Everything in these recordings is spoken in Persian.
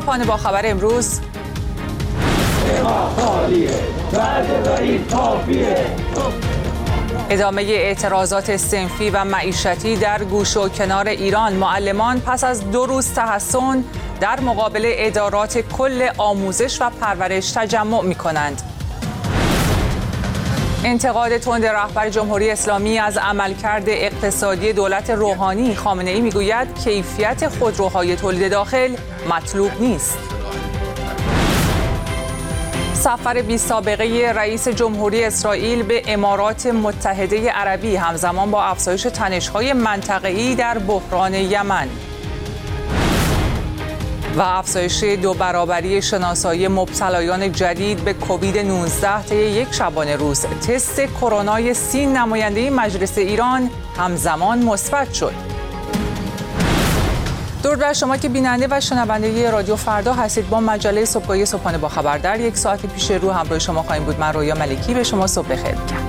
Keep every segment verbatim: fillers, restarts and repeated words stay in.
صبحانه با خبر امروز. ادامه اعتراضات صنفی و معیشتی در گوش و کنار ایران. معلمان پس از دو روز تحصن در مقابل ادارات کل آموزش و پرورش تجمع می کنند. انتقاد تند رهبر جمهوری اسلامی از عملکرد اقتصادی دولت روحانی. خامنه‌ای میگوید کیفیت خودروهای تولید داخل مطلوب نیست. سفر بی سابقه رئیس جمهوری اسرائیل به امارات متحده عربی همزمان با افزایش تنش‌های منطقه‌ای در بحران یمن و افزایش دو برابری شناسایی مبتلایان جدید به کووید نوزده طی یک شبانه روز. تست کرونای سی نماینده مجلس ایران همزمان مثبت شد. درود بر شما که بیننده و شنونده رادیو فردا هستید. با مجله صبحگاهی صبحانه با خبر در یک ساعت پیش رو همراه شما خواهیم بود. من رویا ملکی به شما صبح بخیر میگم.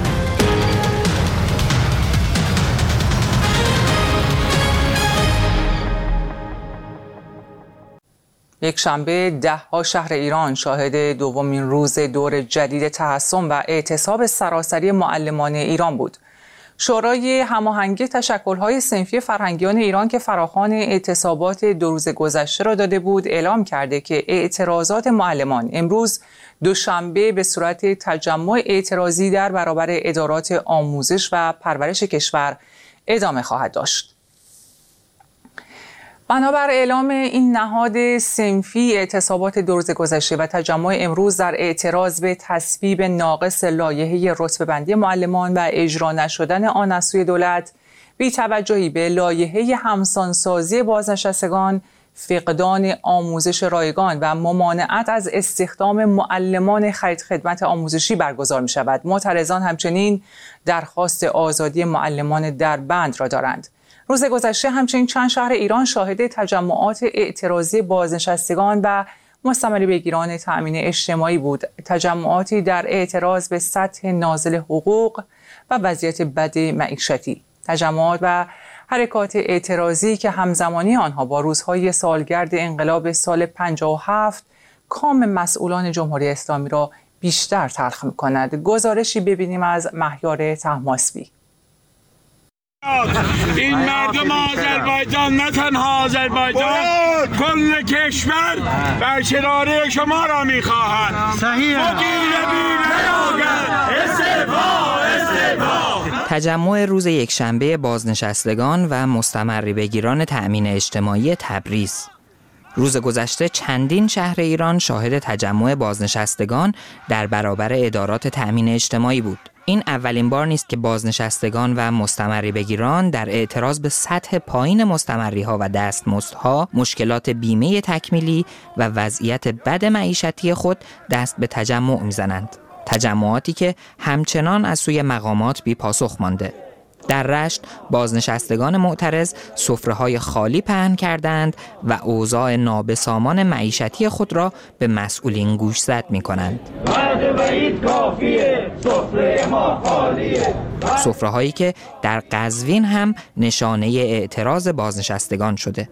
یک شنبه ده ها شهر ایران شاهد دومین روز دور جدید تحصن و اعتصاب سراسری معلمان ایران بود. شورای هماهنگی تشکل‌های صنفی فرهنگیان ایران که فراخوان اعتصابات دو روز گذشته را داده بود اعلام کرده که اعتراضات معلمان امروز دوشنبه به صورت تجمع اعتراضی در برابر ادارات آموزش و پرورش کشور ادامه خواهد داشت. بنابر اعلام این نهاد صنفی، اعتصابات دو روز گذشته و تجمع امروز در اعتراض به تصویب ناقص لایحه رتبه‌بندی معلمان و اجرا نشدن آن از سوی دولت، بی توجهی به لایحه همسانسازی بازنشستگان، فقدان آموزش رایگان و ممانعت از استخدام معلمان خرید خدمت آموزشی برگزار می شود. معترضان همچنین درخواست آزادی معلمان دربند را دارند. روز گذشته همچنین چند شهر ایران شاهد تجمعات اعتراضی بازنشستگان و مستمری بگیران تأمین اجتماعی بود. تجمعاتی در اعتراض به سطح نازل حقوق و وضعیت بد معیشتی. تجمعات و حرکات اعتراضی که همزمانی آنها با روزهای سالگرد انقلاب سال پنجاه و هفت کام مسئولان جمهوری اسلامی را بیشتر تلخ می‌کند. گزارشی ببینیم از مهیار طهماسبی. این مردم آذربایجان، نه تنها آذربایجان، کل کشور بر شراره شما را می‌خواهند. صحیح. استعفا استعفا. تجمع روز یکشنبه بازنشستگان و مستمری بگیران تأمین اجتماعی تبریز. روز گذشته چندین شهر ایران شاهد تجمع بازنشستگان در برابر ادارات تأمین اجتماعی بود. این اولین بار نیست که بازنشستگان و مستمری بگیران در اعتراض به سطح پایین مستمری‌ها و دستمزدها، مشکلات بیمه تکمیلی و وضعیت بد معیشتی خود دست به تجمع می‌زنند. تجمعاتی که همچنان از سوی مقامات بی پاسخ مانده. در رشت بازنشستگان معترض سفره‌های خالی پهن کردند و اوضاع نابسامان معیشتی خود را به مسئولین گوشزد می‌کنند. سفره‌هایی که در قزوین هم نشانه اعتراض بازنشستگان شده.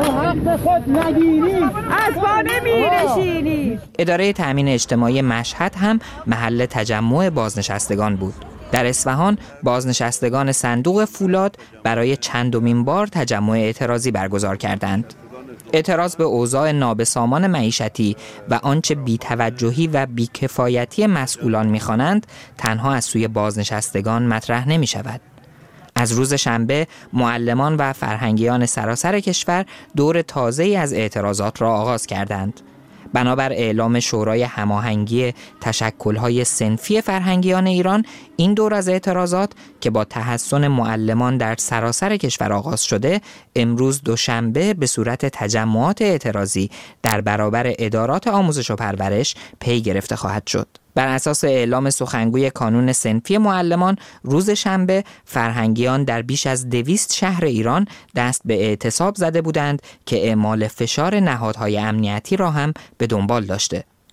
اداره تأمین اجتماعی مشهد هم محل تجمع بازنشستگان بود. در اصفهان بازنشستگان صندوق فولاد برای چندمین بار تجمع اعتراضی برگزار کردند. اعتراض به اوضاع نابسامان معیشتی و آنچه بی‌توجهی و بی‌کفایتی مسئولان می‌خوانند تنها از سوی بازنشستگان مطرح نمی‌شود. از روز شنبه معلمان و فرهنگیان سراسر کشور دور تازه‌ای از اعتراضات را آغاز کردند. بنابر اعلام شورای هماهنگی تشکل‌های صنفی فرهنگیان ایران، این دور از اعتراضات که با تحصن معلمان در سراسر کشور آغاز شده، امروز دوشنبه به صورت تجمعات اعتراضی در برابر ادارات آموزش و پرورش پی گرفته خواهد شد. بر اساس اعلام سخنگوی کانون صنفی معلمان، روز شنبه فرهنگیان در بیش از دویست شهر ایران دست به اعتصاب زده بودند که اعمال فشار نهادهای امنیتی را هم به دنبال داشته.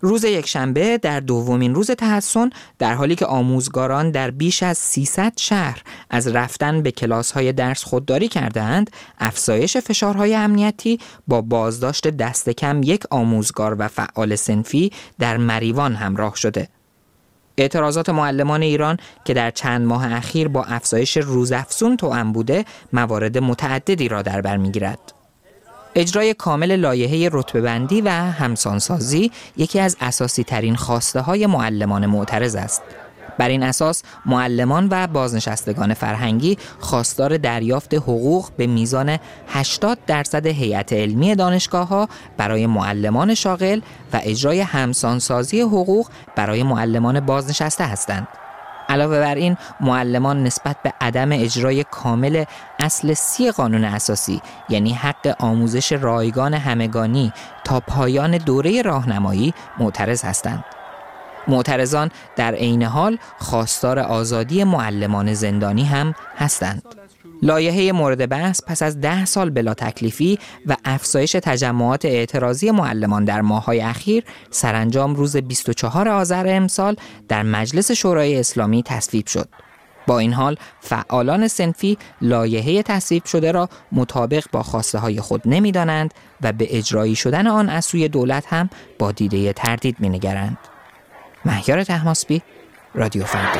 روز یکشنبه در دومین روز تحصن، در حالی که آموزگاران در بیش از سیصد شهر از رفتن به کلاس‌های درس خودداری کردند، افزایش فشارهای امنیتی با بازداشت دست کم یک آموزگار و فعال صنفی در مریوان همراه شده. اعتراضات معلمان ایران که در چند ماه اخیر با افزایش روزافزون توأم بوده، موارد متعددی را در بر می‌گیرد. اجرای کامل لایحه رتبه‌بندی و همسانسازی یکی از اساسی ترین خواسته های معلمان معترض است. بر این اساس معلمان و بازنشستگان فرهنگی خواستار دریافت حقوق به میزان هشتاد درصد هیئت علمی دانشگاه‌ها برای معلمان شاغل و اجرای همسانسازی حقوق برای معلمان بازنشسته هستند. علاوه بر این، معلمان نسبت به عدم اجرای کامل اصل سی قانون اساسی، یعنی حق آموزش رایگان همگانی تا پایان دوره راهنمایی، معترض هستند. معترضان در عین حال خواستار آزادی معلمان زندانی هم هستند. لایحه مورد بحث پس از ده سال بلا تکلیفی و افزایش تجمعات اعتراضی معلمان در ماه‌های اخیر، سرانجام روز بیست و چهارم آذر امسال در مجلس شورای اسلامی تصویب شد. با این حال فعالان صنفی لایحه تصویب شده را مطابق با خواسته های خود نمی‌دانند و به اجرایی شدن آن از سوی دولت هم با دیده تردید می‌نگرند. مهیار طهماسبی، رادیو فردا.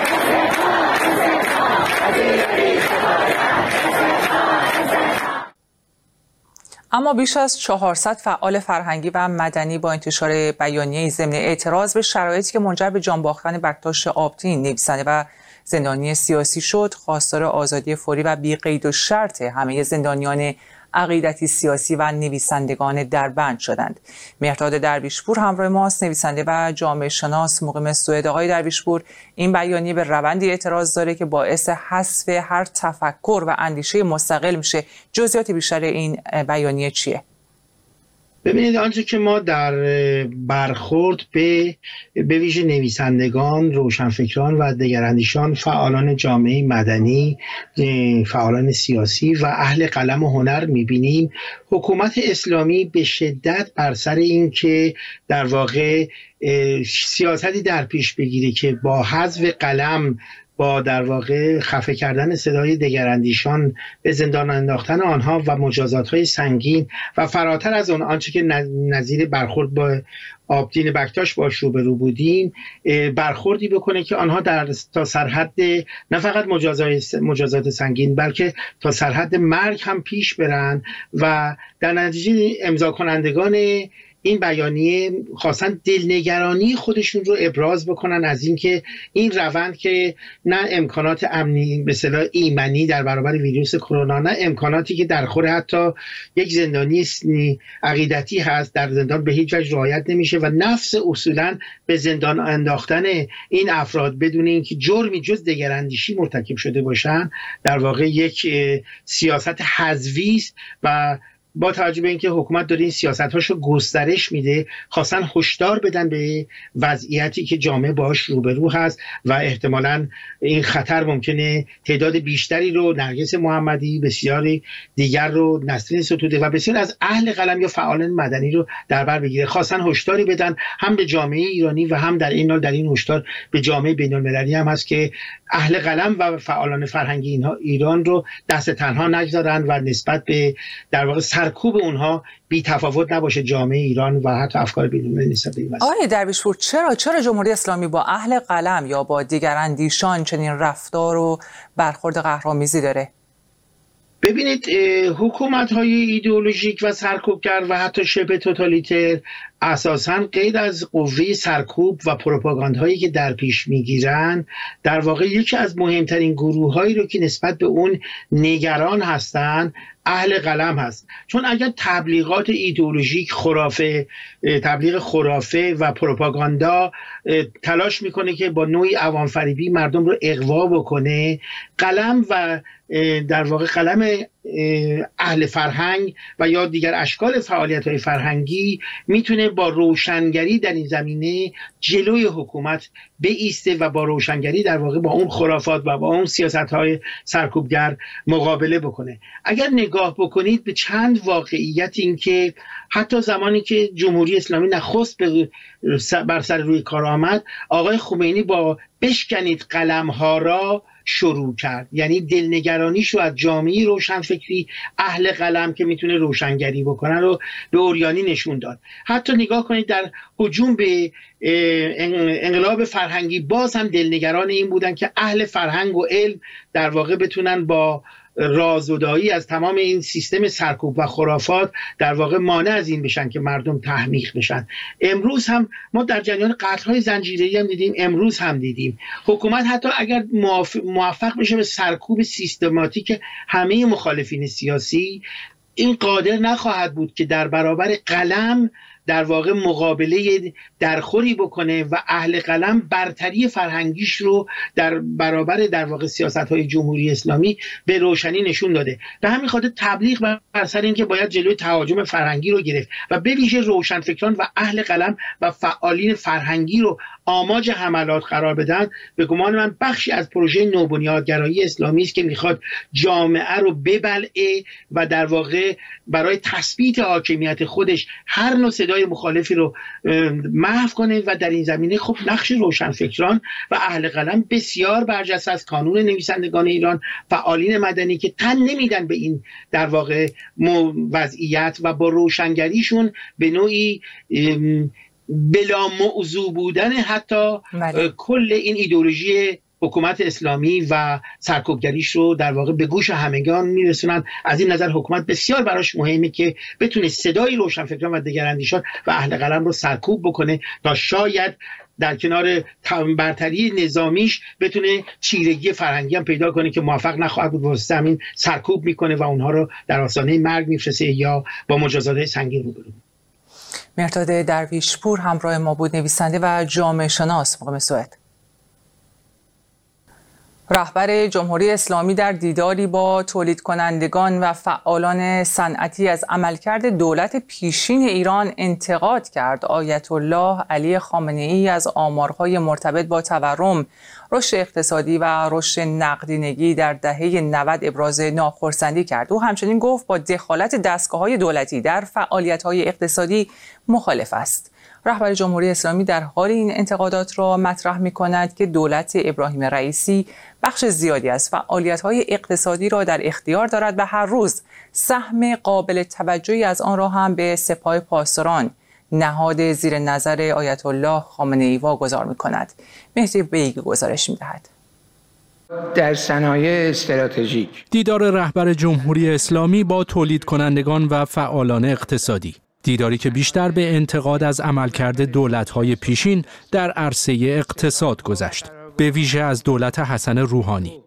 اما بیش از چهارصد فعال فرهنگی و مدنی با انتشار بیانیه ضمن اعتراض به شرایطی که منجر به جان باختن بکتاش آبدین، نویسنده و زندانی سیاسی شد، خواستار آزادی فوری و بی قید و شرط همه زندانیان عقیدتی، سیاسی و نویسندگان دربند شدند. مهرداد درویشپور همراه ماست، نویسنده و جامعه شناس مقیم سوئد. آقای درویشپور، این بیانیه به روندی اعتراض داره که باعث حذف هر تفکر و اندیشه مستقل میشه. جزئیات بیشتر این بیانیه چیه؟ ببینید، آنچه که ما در برخورد به به ویژه نویسندگان، روشنفکران و دگراندیشان، فعالان جامعه مدنی، فعالان سیاسی و اهل قلم و هنر می‌بینیم، حکومت اسلامی به شدت بر سر این که در واقع سیاستی در پیش بگیری که با حذف قلم، با در واقع خفه کردن صدای دگراندیشان، به زندان انداختن آنها و مجازات‌های سنگین و فراتر از اون آنچه که نظیر برخورد با آبدین بکتاش باش روبرو بودیم، برخوردی بکنه که آنها در تا سرحد نه فقط مجازات مجازات سنگین بلکه تا سرحد مرگ هم پیش برن و در نتیجه امضا کنندگان این بیانیه خواستن دلنگرانی خودشون رو ابراز بکنن از اینکه این روند که نه امکانات امنی به اصطلاح ایمنی در برابر ویروس کرونا، نه امکاناتی که در خور حتی یک زندانی عقیدتی هست در زندان به هیچ وجه رعایت نمیشه و نفس اصولا به زندان انداختن این افراد بدون اینکه جرمی جز دگراندیشی مرتکب شده باشن، در واقع یک سیاست حذفی است و با توجه به اینکه حکومت داره این سیاست‌هاشو گسترش میده، خواستن هشدار بدن به وضعیتی که جامعه باهاش روبرو هست و احتمالاً این خطر ممکنه تعداد بیشتری رو، نرگس محمدی، بسیاری دیگر رو، نسرین ستوده و بسیار از اهل قلم یا فعالان مدنی رو در بر بگیره. خواستن هشداری بدن هم به جامعه ایرانی و هم در این حال در این هشدار به جامعه بین‌المللی هم هست که اهل قلم و فعالان فرهنگی اینها ایران رو دست تنها نگذارن و نسبت به در واقع سرکوب اونها بی تفاوت نباشه جامعه ایران و حتی افکار بین‌المللی نسبت به این مسئله. آقای درویشپور، چرا چرا جمهوری اسلامی با اهل قلم یا با دیگراندیشان چنین رفتار و برخورد قهرآمیزی داره؟ ببینید، حکومت‌های ایدئولوژیک و سرکوبگر و حتی شبه توتالیتر اساساً غیر از قوه سرکوب و پروپاگاندهایی که در پیش میگیرن، در واقع یکی از مهمترین گروه‌هایی رو که نسبت به اون نگران هستن اهل قلم هست. چون اگر تبلیغات ایدئولوژیک، خرافه، تبلیغ خرافه و پروپاگاندا تلاش میکنه که با نوعی عوام فریبی مردم رو اغوا بکنه، قلم و در واقع قلم اهل فرهنگ و یا دیگر اشکال فعالیت‌های فرهنگی میتونه با روشنگری در این زمینه جلوی حکومت بایسته و با روشنگری در واقع با اون خرافات و با اون سیاست‌های سرکوبگر مقابله بکنه. اگر نگاه بکنید به چند واقعیت، این که حتی زمانی که جمهوری اسلامی نخست بر سر روی کار آمد، آقای خمینی با بشکنید قلم‌ها را شروع کرد، یعنی دلنگرانیش رو از جامعه روشنفکری اهل قلم که میتونه روشنگری بکنن رو به عریانی نشون داد. حتی نگاه کنید در هجوم به انقلاب فرهنگی باز هم دلنگران این بودن که اهل فرهنگ و علم در واقع بتونن با رازدایی از تمام این سیستم سرکوب و خرافات در واقع مانع از این بشن که مردم تحمیق بشن. امروز هم ما در جریان قتل‌های زنجیره‌ای هم دیدیم، امروز هم دیدیم حکومت حتی اگر موفق بشه به سرکوب سیستماتیک همه مخالفین سیاسی، این قادر نخواهد بود که در برابر قلم در واقع مقابله درخوری بکنه و اهل قلم برتری فرهنگیش رو در برابر در واقع سیاست‌های جمهوری اسلامی به روشنی نشون داده. به همین خاطر تبلیغ بر سر اینکه باید جلوی تهاجم فرهنگی رو گرفت و به ویژه روشنفکران و اهل قلم و فعالین فرهنگی رو آماج حملات قرار بدن، به گمان من بخشی از پروژه نوبنیادگرایی اسلامی است که میخواد جامعه رو ببلعه و در واقع برای تثبیت حاکمیت خودش هر نوع صدای مخالفی رو محو کنه و در این زمینه خب نقش روشنفکران و اهل قلم بسیار برجسته از کانون نویسندگان ایران، فعالین مدنی که تن نمیدن به این در واقع وضعیت و با روشنگریشون به نوعی بلا موضوع بودن حتی مالی. کل این ایدئولوژی حکومت اسلامی و سرکوبگریش رو در واقع به گوش همگان میرسونن. از این نظر حکومت بسیار براش مهمه که بتونه صدای روشنفکران و دگراندیشان و اهل قلم رو سرکوب بکنه تا شاید در کنار برتری نظامیش بتونه چیرگی فرهنگی هم پیدا کنه که موفق نخواهد بود، واسه همین سرکوب میکنه و اونها رو در آستانه مرگ میفرسته یا با مجازات سنگین روبرو. مهرداد درویشپور همراه ما بود، نویسنده و جامعه شناس. مقام سوئد. رهبر جمهوری اسلامی در دیداری با تولید کنندگان و فعالان صنعتی از عملکرد دولت پیشین ایران انتقاد کرد. آیت الله علی خامنه‌ای از آمارهای مرتبط با تورم، رشد اقتصادی و رشد نقدینگی در دهه نود ابراز ناخرسندی کرد. او همچنین گفت با دخالت دستگاه‌های دولتی در فعالیت‌های اقتصادی مخالف است. رهبر جمهوری اسلامی در حال این انتقادات را مطرح می‌کند که دولت ابراهیم رئیسی بخش زیادی از فعالیت‌های اقتصادی را در اختیار دارد و هر روز سهم قابل توجهی از آن را هم به سپاه پاسداران، نهاد زیر نظر آیت الله خامنه‌ای واگذار می‌کند. مهدی بیگ گزارش می‌دهد. در صنایع استراتژیک دیدار رهبر جمهوری اسلامی با تولید کنندگان و فعالان اقتصادی، دیداری که بیشتر به انتقاد از عملکرد دولت‌های پیشین در عرصه اقتصاد گذشت، به ویژه از دولت حسن روحانی.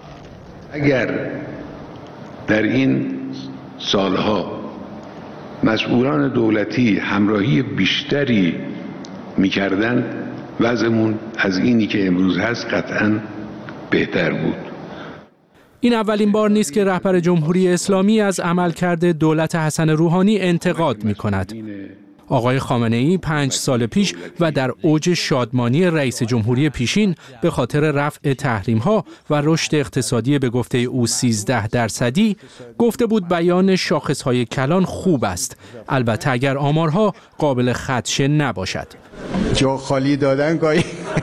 اگر در این سالها مسئولان دولتی همراهی بیشتری می‌کردند، وضعمون از اینی که امروز هست قطعاً بهتر بود. این اولین بار نیست که رهبر جمهوری اسلامی از عملکرد دولت حسن روحانی انتقاد می‌کند. آقای خامنه‌ای پنج سال پیش و در اوج شادمانی رئیس جمهوری پیشین به خاطر رفع تحریم‌ها و رشد اقتصادی به گفته او سیزده درصدی گفته بود بیان شاخص‌های کلان خوب است، البته اگر آمارها قابل خدشه نباشد. جا خالی دادن گاهی.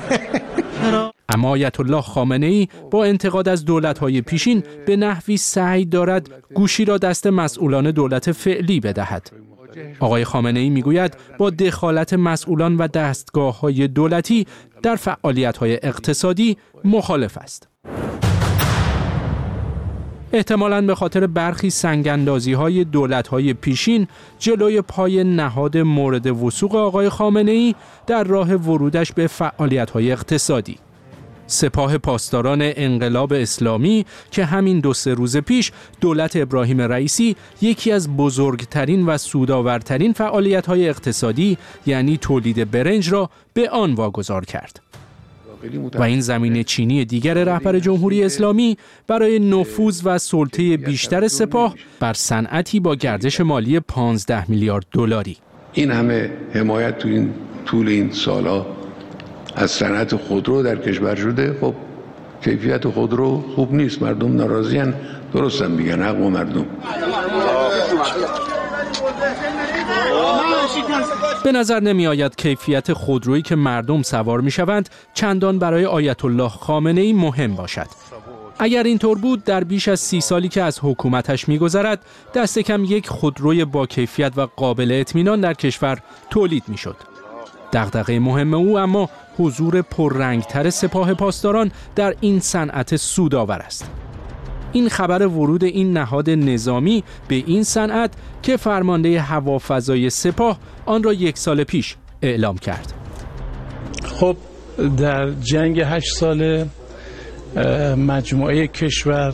اما آیت الله خامنه‌ای با انتقاد از دولت‌های پیشین به نحوی سعی دارد گوشی را دست مسئولان دولت فعلی بدهد. آقای خامنه‌ای میگوید با دخالت مسئولان و دستگاه‌های دولتی در فعالیت‌های اقتصادی مخالف است. احتمالاً به خاطر برخی سنگ‌اندازی‌های دولت‌های پیشین جلوی پای نهاد مورد وثوق آقای خامنه‌ای در راه ورودش به فعالیت‌های اقتصادی. سپاه پاسداران انقلاب اسلامی که همین دو سه روز پیش دولت ابراهیم رئیسی یکی از بزرگترین و سودآورترین فعالیت‌های اقتصادی یعنی تولید برنج را به آن واگذار کرد. و این زمینه چینی دیگر رهبر جمهوری اسلامی برای نفوذ و سلطه بیشتر سپاه بر صنعتی با گردش مالی پانزده میلیارد دلاری. این همه حمایت تو این طول این سالها از صنعت خودرو در کشور شده. خب کیفیت خودرو خوب نیست، مردم ناراضیان، درستم میگن، حق و مردم. به نظر نمی آید کیفیت خودرویی که مردم سوار می شوند چندان برای آیت الله خامنه ای مهم باشد. اگر اینطور بود در بیش از سی سالی که از حکومتش می گذرد دست کم یک خودروی با کیفیت و قابل اطمینان در کشور تولید می شد. دغدغه مهم او اما حضور پررنگتر سپاه پاسداران در این صنعت سودآور است. این خبر ورود این نهاد نظامی به این صنعت که فرمانده هوافضای سپاه آن را یک سال پیش اعلام کرد. خب در جنگ هشت ساله مجموعه کشور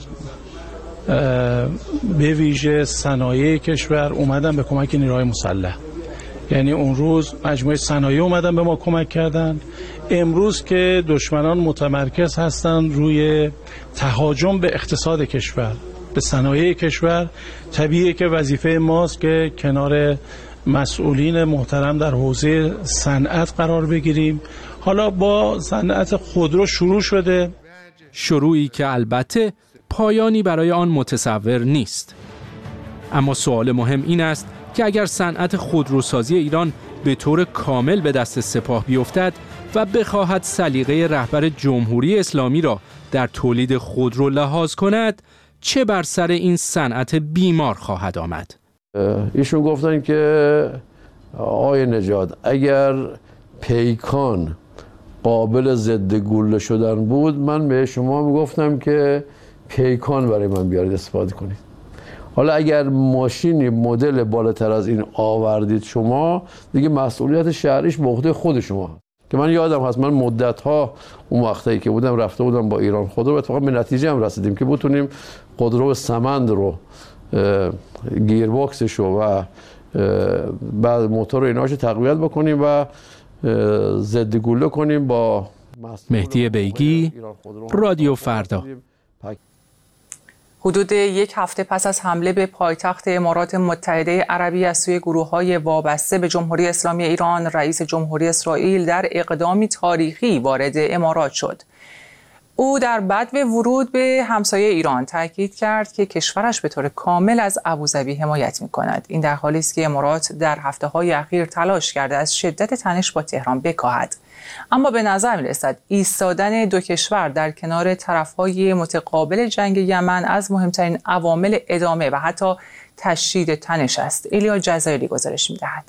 به ویژه صنایع کشور اومدن به کمک نیروهای مسلح. یعنی اون روز مجموعه صنایع اومدن به ما کمک کردن. امروز که دشمنان متمرکز هستند روی تهاجم به اقتصاد کشور، به صنایع کشور، طبیعیه که وظیفه ماست که کنار مسئولین محترم در حوزه صنعت قرار بگیریم. حالا با صنعت خودرو شروع شده، شروعی که البته پایانی برای آن متصور نیست. اما سوال مهم این است که اگر صنعت خودروسازی ایران به طور کامل به دست سپاه بیفتد و بخواهد سلیقه رهبر جمهوری اسلامی را در تولید خودرو لحاظ کند، چه بر سر این صنعت بیمار خواهد آمد؟ ایشون گفتن که آقای نژاد اگر پیکان قابل ضد گلوله شدن بود، من به شما میگفتم که پیکان برای من بیارید استفاده کنید. حالا اگر ماشینی مدل بالاتر از این آوردید شما، دیگه مسئولیت شهریش به عهده خود شما هست. که من یادم هست من مدت‌ها اون وقتایی که بودم رفته بودم با ایران خودرو، اتفاقا به نتیجه هم رسیدیم که بتونیم خودرو سمند رو گیرباکسش رو و بعد موتور و ایناشو تقویت بکنیم و ضد گلوله کنیم با مهدی بیگی، رادیو فردا. حدود یک هفته پس از حمله به پایتخت امارات متحده عربی از سوی گروه‌های وابسته به جمهوری اسلامی ایران، رئیس جمهوری اسرائیل در اقدامی تاریخی وارد امارات شد. او در بدو ورود به همسایه ایران تاکید کرد که کشورش به طور کامل از ابوظبی حمایت می‌کند. این در حالی است که امارات در هفته‌های اخیر تلاش کرده از شدت تنش با تهران بکاهد. اما به نظر می‌رسد ایستادن دو کشور در کنار طرف‌های متقابل جنگ یمن از مهمترین عوامل ادامه و حتی تشدید تنش است. ایلیا جزایری گزارش می‌دهد.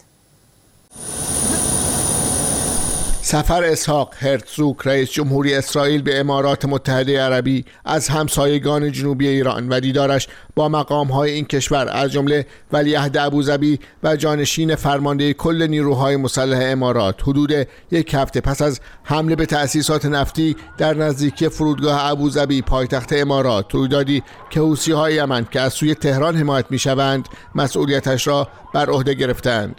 سفر اسحاق هرتزوک، رئیس جمهوری اسرائیل به امارات متحده عربی از همسایگان جنوبی ایران و دیدارش با مقام‌های این کشور از جمله ولیعهد ابوظبی و جانشین فرمانده کل نیروهای مسلح امارات حدود یک هفته پس از حمله به تأسیسات نفتی در نزدیکی فرودگاه ابوظبی پایتخت امارات، رویدادی که حوثی‌های یمن که از سوی تهران حمایت می‌شوند مسئولیتش را بر عهده گرفتند.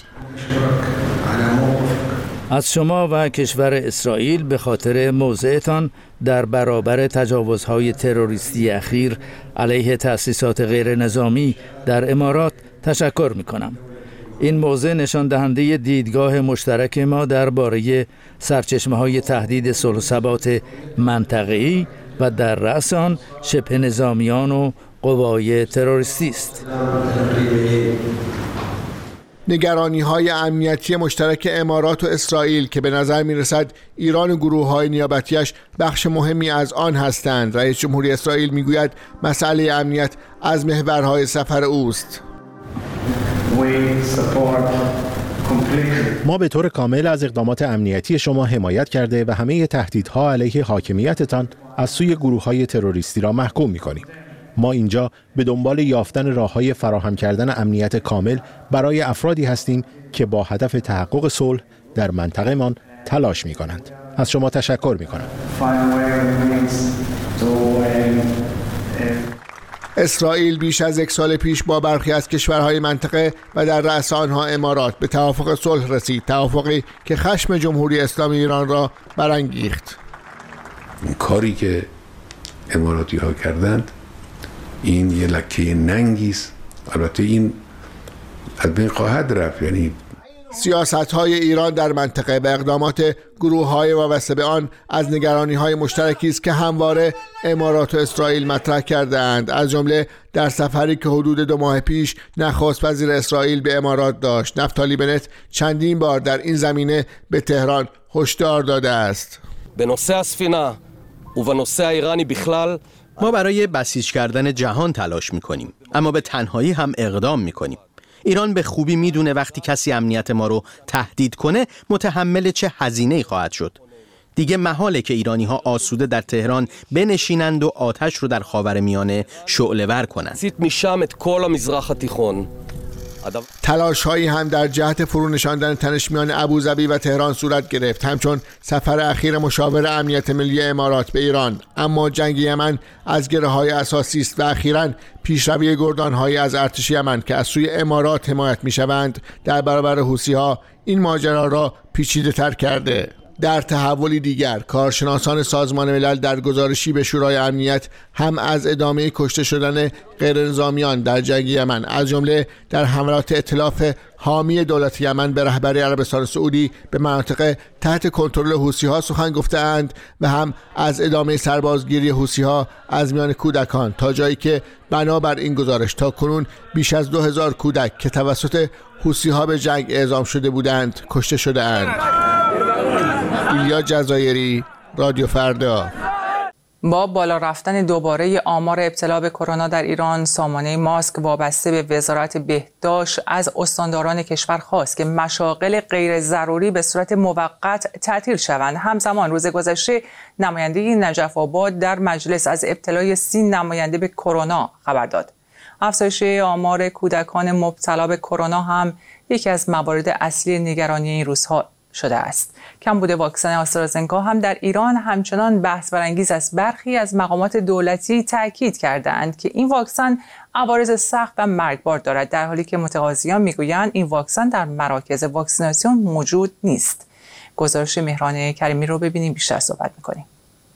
از شما و کشور اسرائیل به خاطر موضعتان در برابر تجاوزهای تروریستی اخیر علیه تأسیسات غیر نظامی در امارات تشکر می‌کنم. این موضع نشان دهنده دیدگاه مشترک ما درباره سرچشمه‌های تهدید صلح و ثبات منطقه‌ای و در رأس آن شبه نظامیان و قوای تروریستی است. نگرانی‌های امنیتی مشترک امارات و اسرائیل که به نظر می‌رسد ایران و گروه‌های نیابتیش بخش مهمی از آن هستند. رئیس جمهوری اسرائیل می‌گوید مسئله امنیت از محورهای سفر اوست. ما به طور کامل از اقدامات امنیتی شما حمایت کرده و همه تهدیدها علیه حاکمیتتان از سوی گروه‌های تروریستی را محکوم می‌کنیم. ما اینجا به دنبال یافتن راه‌های فراهم کردن امنیت کامل برای افرادی هستیم که با هدف تحقق صلح در منطقه‌مان تلاش می‌کنند. از شما تشکر می‌کنم. اسرائیل بیش از یک سال پیش با برخی از کشورهای منطقه و در رأس آنها امارات به توافق صلح رسید، توافقی که خشم جمهوری اسلامی ایران را برانگیخت. کاری که اماراتی ها کردند این یه لکه ننگیست. البته این از بین خواهد رفت. یعنی سیاست های ایران در منطقه و اقدامات گروه های وابسته به آن از نگرانی های مشترکی است که همواره امارات و اسرائیل مطرح کرده اند، از جمله در سفری که حدود دو ماه پیش نخست وزیر اسرائیل به امارات داشت. نفتالی بنت چندین بار در این زمینه به تهران هشدار داده است. به نوع اسفینه و به نوع ایرانی بخلال ما برای بسیج کردن جهان تلاش میکنیم، اما به تنهایی هم اقدام میکنیم. ایران به خوبی میدونه وقتی کسی امنیت ما رو تهدید کنه متحمل چه هزینه‌ای خواهد شد. دیگه محاله که ایرانی ها آسوده در تهران بنشینند و آتش رو در خاورمیانه شعله‌ور کنند. تلاش هایی هم در جهت فرو نشاندن تنش میان ابوظبی و تهران صورت گرفت، همچون سفر اخیر مشاور امنیت ملی امارات به ایران. اما جنگ یمن از گره های اساسی است و اخیراً پیشروی گردان های از ارتش یمن که از سوی امارات حمایت می شوند در برابر حوثی ها این ماجرا را پیچیده تر کرده. در تحولی دیگر، کارشناسان سازمان ملل در گزارشی به شورای امنیت هم از ادامه کشته شدن غیرنظامیان در جنگ یمن، از جمله در حملات ائتلاف حامی دولت یمن به رهبری عربستان سعودی به مناطق تحت کنترل حوثی‌ها سخن گفته‌اند و هم از ادامه سربازگیری حوثی‌ها از میان کودکان، تا جایی که بنابر این گزارش تا کنون بیش از دو هزار کودک که توسط حوثی‌ها به جنگ اعزام شده بودند کشته شده‌اند. ایلیا جزایری، رادیو فردا. با بالا رفتن دوباره آمار ابتلا به کرونا در ایران، سامانه ماسک وابسته به وزارت بهداشت از استانداران کشور خواست که مشاغل غیر ضروری به صورت موقت تعطیل شوند. همزمان روز گذشته نماینده نجف آباد در مجلس از ابتلای سی نماینده به کرونا خبر داد. افزایش آمار کودکان مبتلا به کرونا هم یکی از موارد اصلی نگرانی این روزها شده است. کمبود واکسن آسترازنکا هم در ایران همچنان بحث برانگیز است. برخی از مقامات دولتی تاکید کردند که این واکسن عوارض سخت و مرگبار دارد، در حالی که متقاضیان میگویند این واکسن در مراکز واکسیناسیون موجود نیست. گزارش مهران کریمی رو ببینیم، بیشتر صحبت می‌کنیم.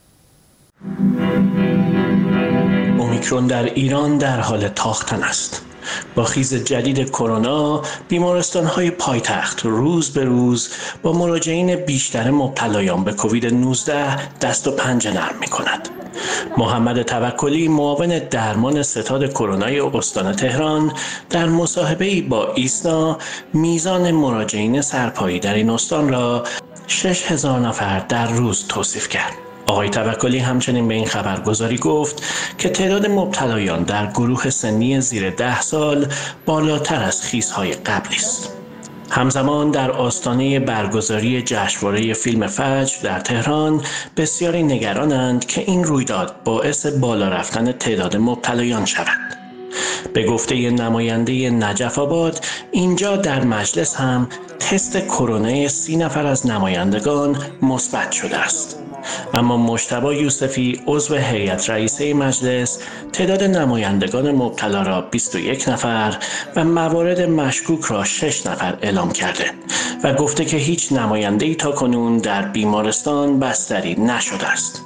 اومیکرون در ایران در حال تاختن است. با خیز جدید کرونا، بیمارستان‌های پایتخت روز به روز با مراجعین بیشتر مبتلایان به کووید نوزده دست و پنجه نرم می‌کند. محمد توکلی، معاون درمان ستاد کرونای استان تهران، در مصاحبه‌ای با ایسنا میزان مراجعین سرپایی در این استان را شش هزار نفر در روز توصیف کرد. آقای توکلی همچنین به این خبرگزاری گفت که تعداد مبتلایان در گروه سنی زیر ده سال بالاتر از خیزهای قبلی است. همزمان در آستانه برگزاری جشنواره فیلم فجر در تهران بسیاری نگرانند که این رویداد باعث بالا رفتن تعداد مبتلایان شود. به گفته نماینده نجف آباد، اینجا در مجلس هم تست کرونا سی نفر از نمایندگان مثبت شده است. اما مجتبی یوسفی، عضو هیئت رئیسه مجلس، تعداد نمایندگان مبتلا را بیست و یک نفر و موارد مشکوک را شش نفر اعلام کرده و گفته که هیچ نماینده‌ای تاکنون در بیمارستان بستری نشده است.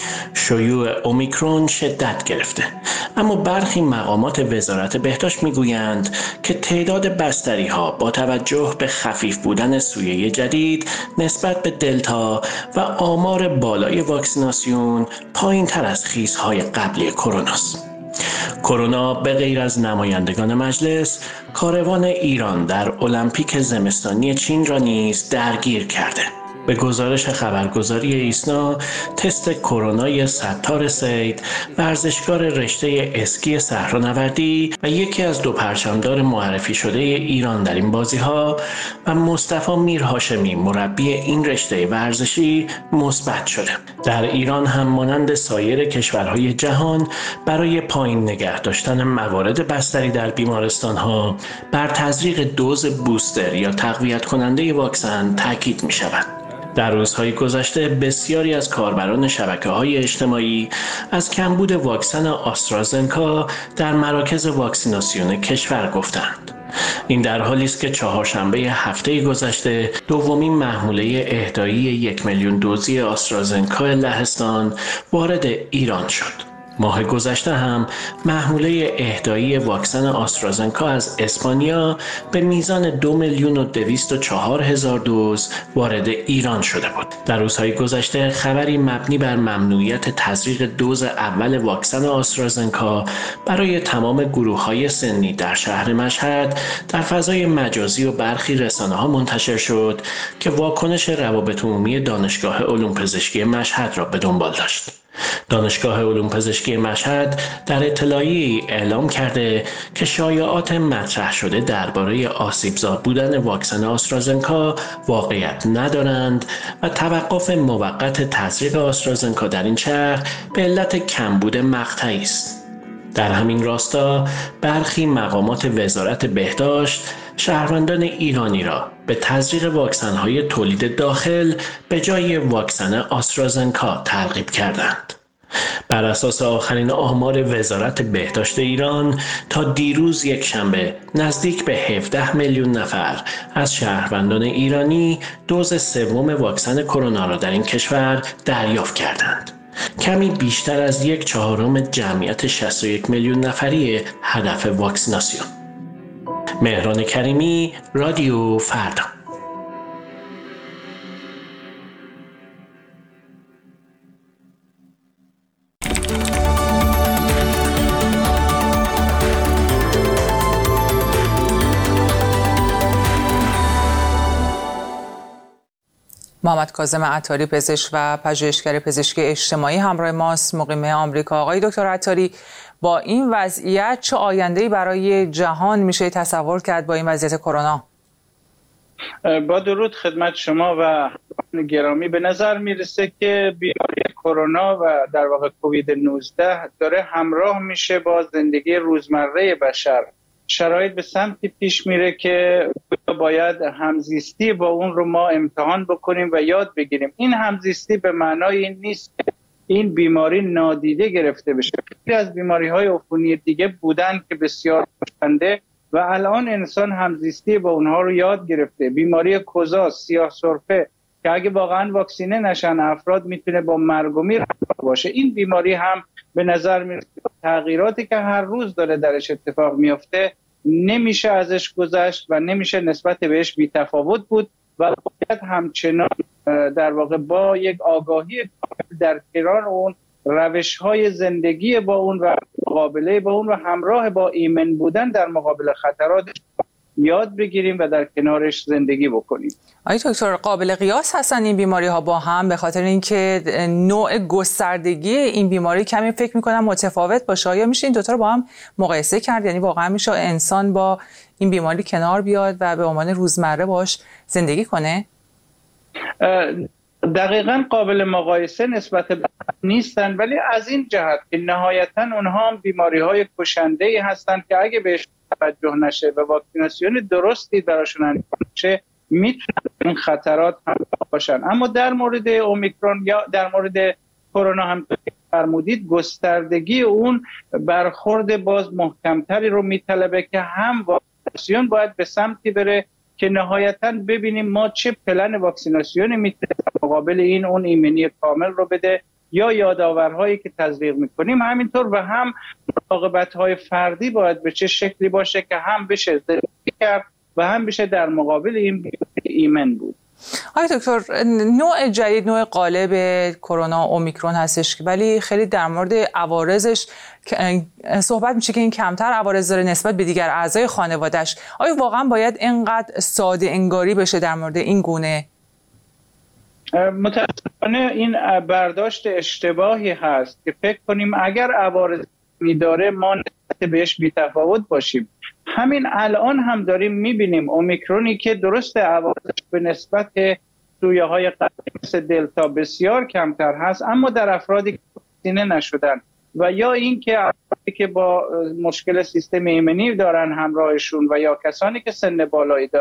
شیوع اومیکرون شدت گرفته، اما برخی مقامات وزارت بهداشت میگویند که تعداد بستری ها با توجه به خفیف بودن سویه جدید نسبت به دلتا و آمار بالای واکسیناسیون پایین تر از خیزهای قبلی کرونا است. کرونا به غیر از نمایندگان مجلس، کاروان ایران در المپیک زمستانی چین را نیز درگیر کرده. به گزارش خبرگزاری ایسنا، تست کرونای ستار سید، ورزشکار رشته اسکی صحرانوردی و یکی از دو پرچمدار معرفی شده ایران در این بازی‌ها و مصطفی میرهاشمی، مربی این رشته ورزشی، مثبت شده. در ایران هم مانند سایر کشورهای جهان برای پایین نگه داشتن موارد بستری در بیمارستان‌ها بر تزریق دوز بوستر یا تقویت کننده واکسن تاکید می‌شود. در روزهای گذشته بسیاری از کاربران شبکه‌های اجتماعی از کمبود واکسن آسترازنکا در مراکز واکسیناسیون کشور گفتند. این در حالی است که چهارشنبه هفته گذشته دومین محموله اهدایی یک میلیون دوزی آسترازنکا لهستان وارد ایران شد. ماه گذشته هم محموله اهدایی واکسن آسترازنکا از اسپانیا به میزان دو میلیون و دویست و چهار هزار دوز وارد ایران شده بود. در روزهای گذشته خبری مبنی بر ممنوعیت تزریق دوز اول واکسن آسترازنکا برای تمام گروه‌های سنی در شهر مشهد در فضای مجازی و برخی رسانه‌ها منتشر شد که واکنش روابط عمومی دانشگاه علوم پزشکی مشهد را به دنبال داشت. دانشگاه علوم پزشکی مشهد در اطلاعیه‌ای اعلام کرده که شایعات مطرح شده درباره آسیبزا بودن واکسن آسترازنکا واقعیت ندارند و توقف موقت تزریق آسترازنکا در این شهر به علت کمبود مقطعی است. در همین راستا برخی مقامات وزارت بهداشت شهروندان ایرانی را به تزریق واکسن‌های تولید داخل به جای واکسن آسترازنکا ترغیب کردند. بر اساس آخرین آمار وزارت بهداشت ایران تا دیروز یک شنبه نزدیک به هفده میلیون نفر از شهروندان ایرانی دوز سوم واکسن کرونا را در این کشور دریافت کردند. کمی بیشتر از یک چهارم جمعیت شصت و یک میلیون نفری هدف واکسیناسیون. مهران کریمی، رادیو فردا. محمد کاظم عطاری، پزشک و پژوهشگر پزشکی اجتماعی همراه ماست، مقیم آمریکا. آقای دکتر عطاری، با این وضعیت چه آینده‌ای برای جهان میشه تصور کرد با این وضعیت کرونا؟ با درود خدمت شما و گرامی، به نظر میرسه که بیماری کرونا و در واقع کووید نوزده داره همراه میشه با زندگی روزمره بشر. شرایط به سمتی پیش میره که باید همزیستی با اون رو ما امتحان بکنیم و یاد بگیریم. این همزیستی به معنای این نیست که این بیماری نادیده گرفته بشه. خیلی از بیماری‌های عفونی دیگه بودن که بسیار کشنده و الان انسان همزیستی با اونها رو یاد گرفته. بیماری کوزا، سیاه سرفه که اگه واقعا واکسینه نشن افراد میتونه با مرگ و میر باشه. این بیماری هم به نظر میرسه تغییراتی که هر روز داره درش اتفاق میفته نمیشه ازش گذشت و نمیشه نسبت بهش بی‌تفاوت بود و باید همچنان در واقع با یک آگاهی در کنار اون روش‌های زندگی با اون و مقابله با اون و همراه با ایمن بودن در مقابل خطرات یاد بگیریم و در کنارش زندگی بکنیم. آقای دکتر، قابل قیاس هستن این بیماری ها با هم؟ به خاطر اینکه نوع گستردگی این بیماری کمی فکر میکنم متفاوت باشه. آیا میشه این دوتا رو با هم مقایسه کرد؟ یعنی واقعا میشه انسان با این بیماری کنار بیاد و به عنوان روزمره باش زندگی کنه؟ دقیقاً قابل مقایسه نسبت به نیستن، ولی از این جهت که نهایتاً اونها هم بیماری‌های کشنده‌ای هستند که اگه بهش توجه نشه و واکسیناسیون درستی براشون انجام نشه میتونن این خطرات هم باشن. اما در مورد اومیکرون یا در مورد کرونا هم فرمودید گستردگی اون برخورد باز محکمتری رو میطلبه که هم واکسیناسیون باید به سمتی بره که نهایتاً ببینیم ما چه پلن واکسیناسیونی میتونه مقابل این اون ایمنی کامل رو بده یا یادآورهایی که تزریق میکنیم. همینطور و هم مراقبت‌های فردی باید به چه شکلی باشه که هم بشه زندگی کرد و هم بشه در مقابل این ایمن بود. آقای دکتر، نوع جدید، نوع قالب کرونا اومیکرون هستش ولی خیلی در مورد عوارضش صحبت میشه که این کمتر عوارض داره نسبت به دیگر اعضای خانواده‌اش. آیا واقعا باید اینقدر ساده انگاری بشه در مورد این گونه؟ متاسفانه این برداشت اشتباهی هست که فکر کنیم اگر عوارض می‌داره ما نسبت بهش بی‌تفاوت باشیم. همین الان هم داریم می‌بینیم اومیکرونی که درست عوارضش به نسبت سویه‌های قبلی مثل دلتا بسیار کمتر هست، اما در افرادی که واکسینه نشدن و یا اینکه افرادی که با مشکل سیستم ایمنی دارن همراهشون و یا کسانی که سن بالایی دارن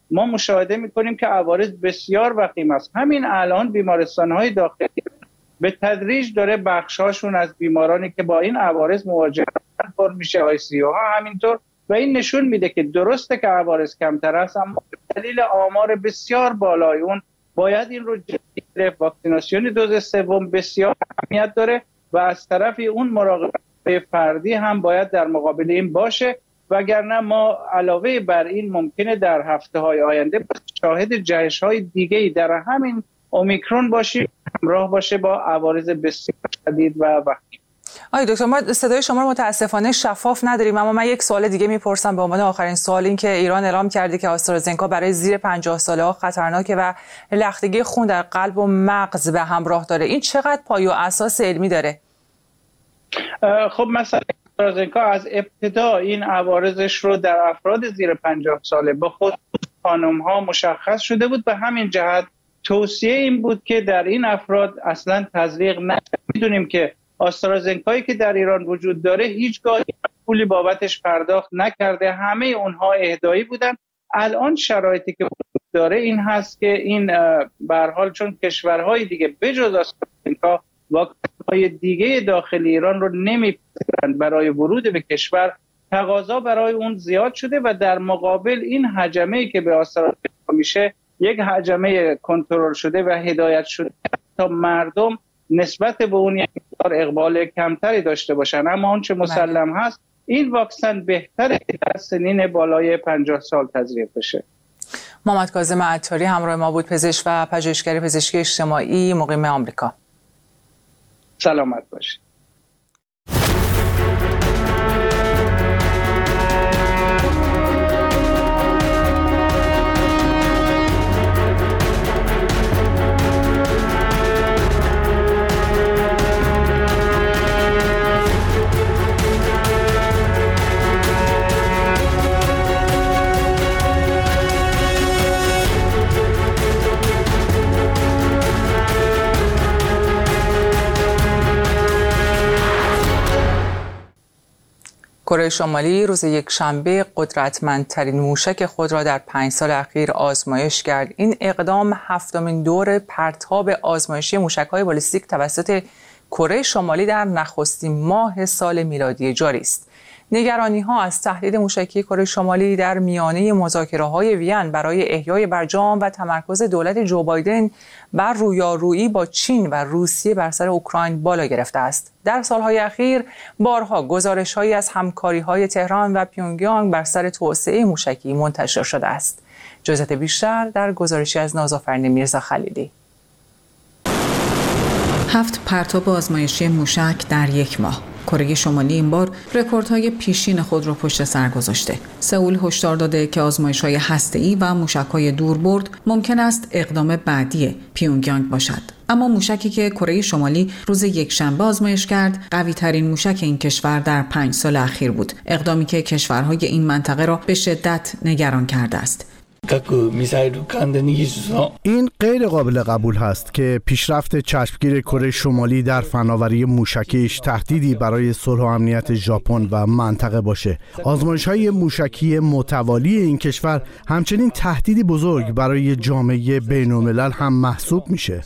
ما مشاهده میکنیم که عوارض بسیار وخیم است. همین الان بیمارستان‌های داخلی به تدریج داره بخشاشون از بیمارانی که با این عوارض مواجه هستند پر میشه، آی سی یو ها همینطور، و این نشون میده که درسته که عوارض کمتر است، اما به دلیل آمار بسیار بالای اون باید این رو جدی گرفت. واکسیناسیون دوز سوم بسیار اهمیت داره و از طرف اون مراقبت فردی هم باید در مقابل این باشه، وگرنه ما علاوه بر این ممکنه در هفته‌های آینده شاهد جهش‌های دیگه‌ای در همین اومیکرون باشیم، همراه باشه با عوارض بسیار شدید و وخیم. آقای دکتر، ما صدای شما رو متاسفانه شفاف نداریم، اما من یک سوال دیگه میپرسم به عنوان آخرین سوال. این که ایران اعلام کرده که آسترازنکا برای زیر پنجاه ساله ها خطرناکه و لختگی خون در قلب و مغز به همراه داره، این چقدر پایه و اساس علمی داره؟ خب مثلا آسترازنکا از ابتدا این عوارضش رو در افراد زیر پنجاه ساله به خود خانم ها مشخص شده بود. به همین جهت توصیه این بود که در این افراد اصلا تزریق نشه. میدونیم که آسترازنکایی که در ایران وجود داره هیچگاه پولی بابتش پرداخت نکرده، همه اونها اهدایی بودن. الان شرایطی که وجود داره این هست که این به هر حال چون کشورهای دیگه بجز آسترازنکا واکسن‌های دیگه داخل ایران رو نمی‌پذیرند برای ورود به کشور، تقاضا برای اون زیاد شده و در مقابل این هجمه‌ای که به آسترازنکا میشه یک هجمه کنترل شده و هدایت شده تا مردم نسبت به اون یک اقبال کمتری داشته باشن. اما اون چه مسلم هست این واکسن بهتره که در سنین بالای پنجاه سال تزریق بشه. محمد کاظم عطاری همراه ما بود، پزشک و پژوهشگر پزشکی اجتماعی مقیم آمریکا. سلامت باشید. کره شمالی روز یک شنبه قدرتمندترین موشک خود را در پنج سال اخیر آزمایش کرد. این اقدام هفتمین دور پرتاب آزمایشی موشک‌های بالستیک توسط کره شمالی در نخستین ماه سال میلادی جاری است. نگرانی‌ها از تهدید موشکی کره شمالی در میانه مذاکره‌های وین برای احیای برجام و تمرکز دولت جو بایدن بر رویارویی با چین و روسیه بر سر اوکراین بالا گرفته است. در سالهای اخیر بارها گزارش‌هایی از همکاری‌های تهران و پیونگیانگ بر سر توسعه موشکی منتشر شده است. جزئیات بیشتر در گزارشی از نازآفرین میرزا خلیلی. هفت پرتاب آزمایشی موشک در یک ماه. کره شمالی این بار رکوردهای پیشین خود را پشت سر گذاشته. سئول هشدار داده که آزمایش‌های هسته‌ای و موشک‌های دوربرد ممکن است اقدام بعدی پیونگیانگ باشد. اما موشکی که کره شمالی روز یکشنبه آزمایش کرد، قوی‌ترین موشک این کشور در پنج سال اخیر بود. اقدامی که کشورهای این منطقه را به شدت نگران کرده است. این غیر قابل قبول است که پیشرفت چشمگیر کره شمالی در فناوری موشکیش تهدیدی برای صلح و امنیت ژاپن و منطقه باشه. آزمایش‌های موشکی متوالی این کشور همچنین تهدیدی بزرگ برای جامعه بین‌الملل هم محسوب میشه.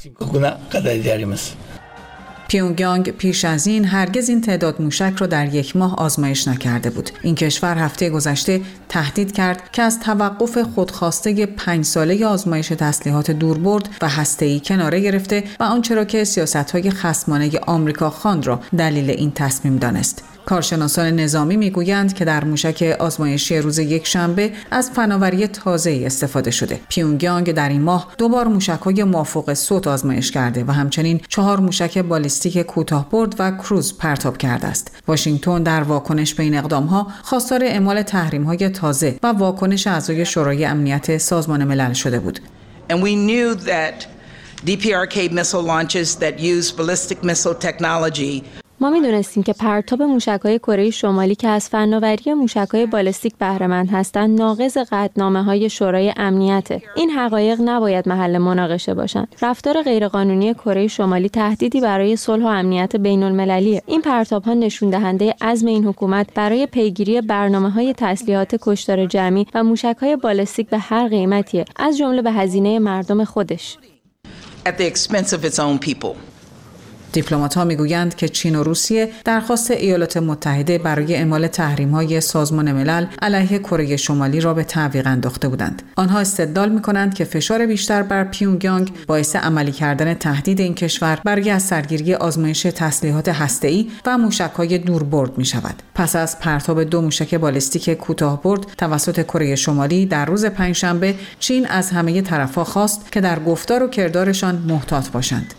پیونگیانگ پیش از این هرگز این تعداد موشک را در یک ماه آزمایش نکرده بود. این کشور هفته گذشته تهدید کرد که از توقف خودخواسته پنج ساله آزمایش تسلیحات دوربرد و هسته‌ای کناره گرفته و آنچه را که سیاست‌های خصمانه آمریکا خواند را دلیل این تصمیم دانست. کارشناسان نظامی میگویند که در موشک آزمایشی روز یکشنبه از فناوری تازه‌ای استفاده شده. پیونگیانگ در این ماه دوبار موشک‌های مافوق صوت آزمایش کرده و همچنین چهار موشک بالستیک کوتاه‌برد و کروز پرتاب کرده است. واشنگتن در واکنش به این اقدام‌ها خواستار اعمال تحریم‌های تازه و واکنش اعضای شورای امنیت سازمان ملل شده بود. And we knew that دی پی آر کی missile launches that use ballistic missile technology ما می‌دونستیم که پرتاب موشک‌های کره شمالی که از فناوری موشک‌های بالستیک بهره‌مند هستند ناقض قطعنامه‌های شورای امنیته. این حقایق نباید محل مناقشه باشند. رفتار غیرقانونی کره شمالی تهدیدی برای صلح و امنیت بین‌المللیه. این پرتاب‌ها نشون دهنده عزم این حکومت برای پیگیری برنامه‌های تسلیحات کشتار جمعی و موشک‌های بالستیک به هر قیمتیه، از جمله به هزینه مردم خودش. At the expense of its own people. دیپلمات‌ها میگویند که چین و روسیه درخواست ایالات متحده برای اعمال تحریم‌های سازمان ملل علیه کره شمالی را به تعویق انداخته بودند. آنها استدلال می‌کنند که فشار بیشتر بر پیونگیانگ باعث عملی کردن تهدید این کشور برای از سرگیری آزمایش تسلیحات هسته‌ای و موشک‌های دوربرد می‌شود. پس از پرتاب دو موشک بالستیک کوتاه‌برد توسط کره شمالی در روز پنجشنبه، چین از همه طرف‌ها خواست که در گفتار و کردارشان محتاط باشند.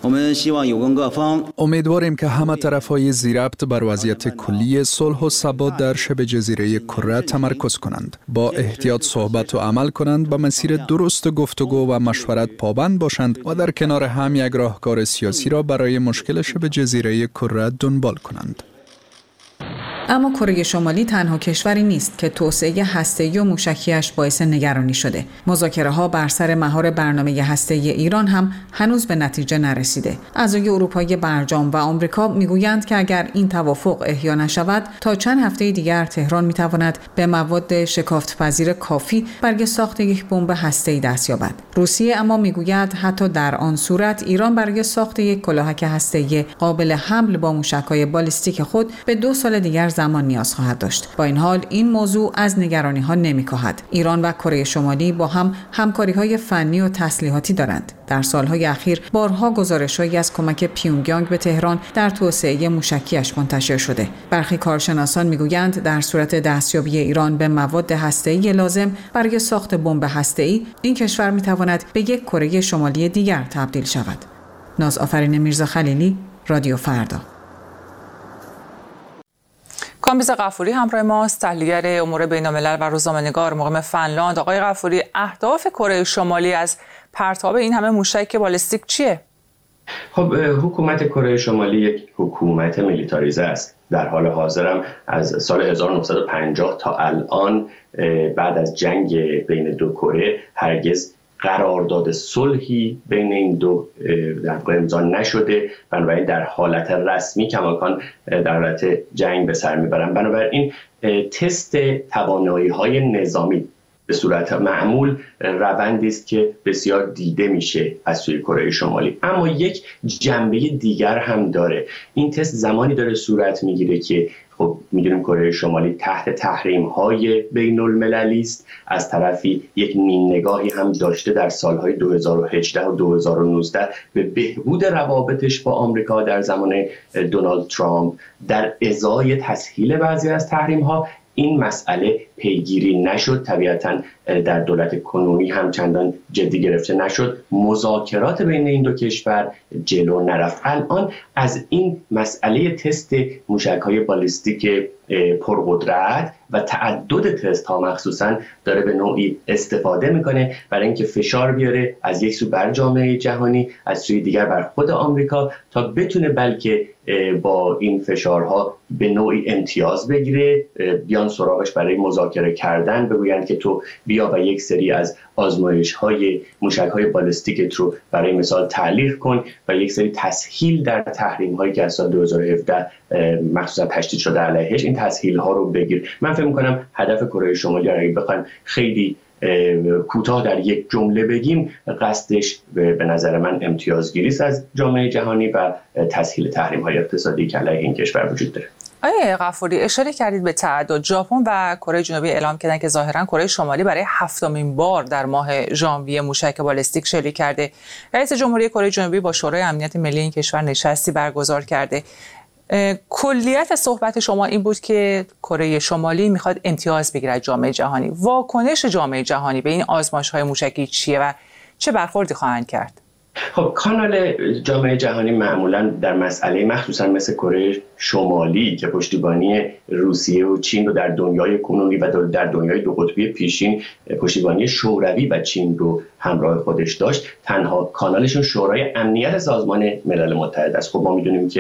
امیدواریم که همه طرف‌های ذی‌ربط بر وضعیت کلی صلح و ثبات در شبه جزیره کره تمرکز کنند، با احتیاط صحبت و عمل کنند، به مسیر درست گفتگو و مشورت پابند باشند و در کنار هم یک راهکار سیاسی را برای مشکل شبه جزیره کره دنبال کنند. اما کره شمالی تنها کشوری نیست که توسعه هسته‌ای و موشکیش باعث نگرانی شده. مذاکره‌ها بر سر مهار برنامه هسته‌ای ایران هم هنوز به نتیجه نرسیده. اعضای اروپایی برجام و آمریکا میگویند که اگر این توافق احیا نشود، تا چند هفته دیگر تهران میتواند به مواد شکافت‌پذیر کافی برای ساخت یک بمب هسته‌ای دست یابد. روسیه اما میگوید حتی در آن صورت ایران برای ساخت یک کلاهک هسته‌ای قابل حمل با موشک‌های بالستیک خود به دو سال دیگر زمان نیاز خواهد داشت. با این حال این موضوع از نگرانی ها نمی کاهد. ایران و کره شمالی با هم همکاری های فنی و تسلیحاتی دارند. در سالهای اخیر بارها گزارش‌هایی از کمک پیونگیانگ به تهران در توسعه موشکیش منتشر شده. برخی کارشناسان میگویند در صورت دستیابی ایران به مواد هسته‌ای لازم برای ساخت بمب هسته‌ای، این کشور میتواند به یک کره شمالی دیگر تبدیل شود. نازآفرین میرزا خلیلی، رادیو فردا. کامبیز غفوری همراه ماست، تحلیلگر امور بین‌الملل و روزنامه‌نگار مقیم فنلاند. آقای غفوری، اهداف کره شمالی از پرتاب این همه موشک بالستیک چیه؟ خب حکومت کره شمالی یک حکومت میلیتاریزه است. در حال حاضرم از سال هزار و نهصد و پنجاه تا الان بعد از جنگ بین دو کره هرگز قرارداد صلحی بین این دو در واقع امضا نشده، بنابراین در حالت رسمی کماکان در حالت جنگ به سر میبرن. بنابراین تست توانایی‌های نظامی به صورت معمول روندی است که بسیار دیده میشه از سوی کره شمالی، اما یک جنبه دیگر هم داره. این تست زمانی داره صورت میگیره که خب میدونیم کره شمالی تحت تحریم‌های بین‌المللی است، از طرفی یک نیم نگاهی هم داشته در سالهای دو هزار و هجده و دو هزار و نوزده به بهبود روابطش با آمریکا در زمان دونالد ترامپ. در ازای تسهیل بعضی از تحریم‌ها این مسئله پیگیری نشد، طبیعتاً در دولت کنونی هم چندان جدی گرفته نشد، مذاکرات بین این دو کشور جلو نرفت. الان از این مسئله تست موشک‌های بالستیک پرقدرت و تعدد تست ها مخصوصاً داره به نوعی استفاده میکنه برای اینکه فشار بیاره از یک سو بر جامعه جهانی، از سوی دیگر بر خود آمریکا، تا بتونه بلکه با این فشارها به نوعی امتیاز بگیره، بیان سراغش برای مذاکره کردن، بگویند که تو بیا و یک سری از آزمایش‌های موشک‌های بالستیکت رو برای مثال تعلیق کن و یک سری تسهیل در تحریم‌هایی که از سال دو هزار و هفده مخصوصا تشدید شده علیهش، این تسهیل‌ها رو بگیر. من فکر می‌کنم هدف کره شمالی اگه بخوایم خیلی کوتاه در یک جمله بگیم، قصدش به نظر من امتیازگیری است از جامعه جهانی و تسهیل تحریم‌های اقتصادی که علیه این کشور وجود داره. آقای غفوری، اشاره کردید به تعدد. ژاپن و کره جنوبی اعلام کردن که ظاهراً کره شمالی برای هفتمین بار در ماه ژانویه موشک بالستیک شلیک کرده. رئیس جمهوری کره جنوبی با شورای امنیت ملی این کشور نشستی برگزار کرده. کلیت صحبت شما این بود که کره شمالی میخواد امتیاز بگیره از جامعه جهانی. واکنش جامعه جهانی به این آزمایش‌های موشکی چیه و چه برخوردی خواهند کرد؟ خب کانال جامعه جهانی معمولا در مسئله مخصوصا مثل کره شمالی که پشتیبانی روسیه و چین رو در دنیای کنونی و در دنیای دو قطبی پیشین پشتیبانی شوروی و چین رو همراه خودش داشت، تنها کانالشون شورای امنیت سازمان ملل متحد است. خب ما میدونیم که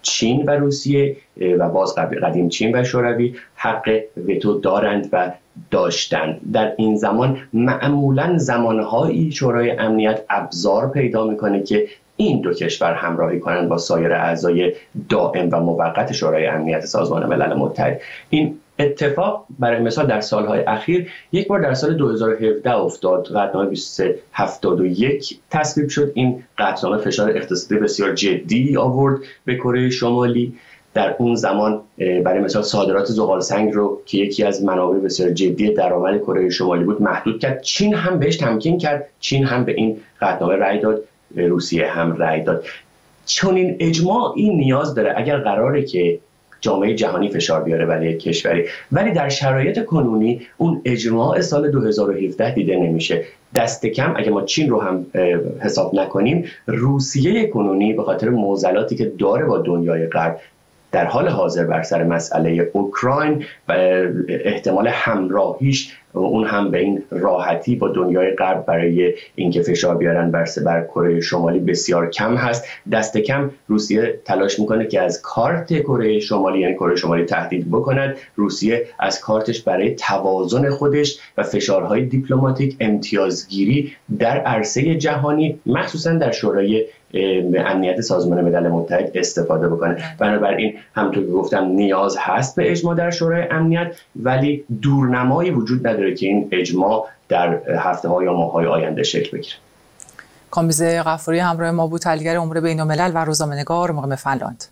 چین و روسیه و باز قدیم چین و شوروی حق وتو دارند و داشتند. در این زمان معمولاً زمانهایی شورای امنیت ابزار پیدا میکنه که این دو کشور همراهی کنند با سایر اعضای دائم و موقت شورای امنیت سازمان ملل متحد. این اتفاق برای مثال در سالهای اخیر یک بار در سال دو هزار و هفده افتاد. قطعنامه بیست و سه هفتاد و یک تصویب شد. این قطعنامه فشار اقتصادی بسیار جدی آورد به کره شمالی. در اون زمان برای مثال صادرات زغال سنگ رو که یکی از منابع بسیار جدی درآمد کره شمالی بود محدود کرد. چین هم بهش تمکین کرد. چین هم به این قطعنامه رأی داد، روسیه هم رأی داد. چون این اجماع این نیاز داره اگر قراره که جامعه جهانی فشار بیاره برای کشوری، ولی در شرایط کنونی اون اجماع سال دو هزار و هفده دیده نمیشه. دست کم اگه ما چین رو هم حساب نکنیم، روسیه کنونی به خاطر معضلاتی که داره با دنیای غرب در حال حاضر بر سر مسئله اوکراین و احتمال همراهیش اون هم به این راحتی با دنیای غرب برای اینکه فشار بیارن بر بر کره شمالی بسیار کم هست. دست کم روسیه تلاش میکنه که از کارت کره شمالی یعنی کره شمالی تهدید بکند. روسیه از کارتش برای توازن خودش و فشارهای دیپلماتیک امتیازگیری در عرصه جهانی مخصوصا در شورای امنیت سازمان ملل متحد استفاده بکنه. بنابراین همونطور که گفتم نیاز هست به اجماع در شورای امنیت، ولی دورنمایی وجود نداره که این اجماع در هفته‌ها یا ماه‌های آینده شکل بگیره. کامبیز غفوری همراه ما بود، تحلیلگر امور بین‌الملل و روزنامه‌نگار مقیم فنلاند.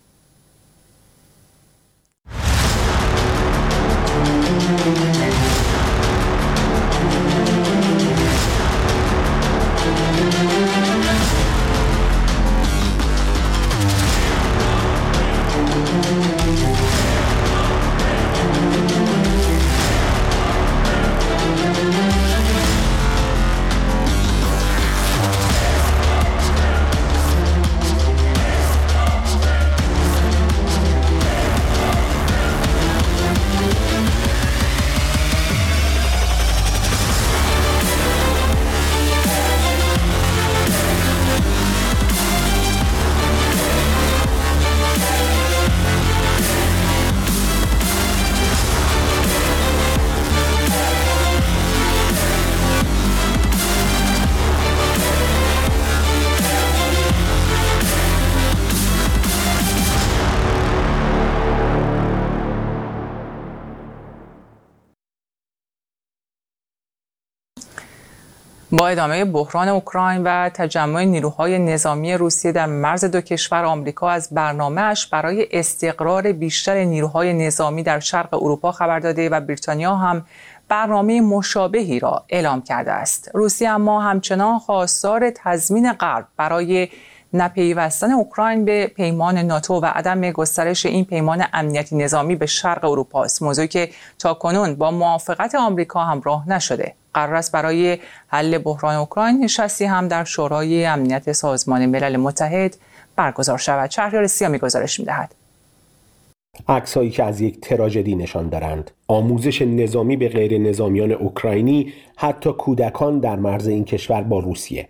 با ادامه بحران اوکراین و تجمع نیروهای نظامی روسیه در مرز دو کشور، آمریکا از برنامه‌اش برای استقرار بیشتر نیروهای نظامی در شرق اروپا خبر داده و بریتانیا هم برنامه مشابهی را اعلام کرده است. روسیه اما همچنان خواستار تضمین غرب برای نپیوستن اوکراین به پیمان ناتو و عدم گسترش این پیمان امنیتی نظامی به شرق اروپا است، موضوعی که تاکنون با موافقت آمریکا همراه نشده. قرار است برای حل بحران اوکراین نشستی هم در شورای امنیت سازمان ملل متحد برگزار شود. شهریار سیامی گزارش می‌دهد. عکسایی که از یک تراژدی نشان دارند. آموزش نظامی به غیر نظامیان اوکراینی، حتی کودکان در مرز این کشور با روسیه.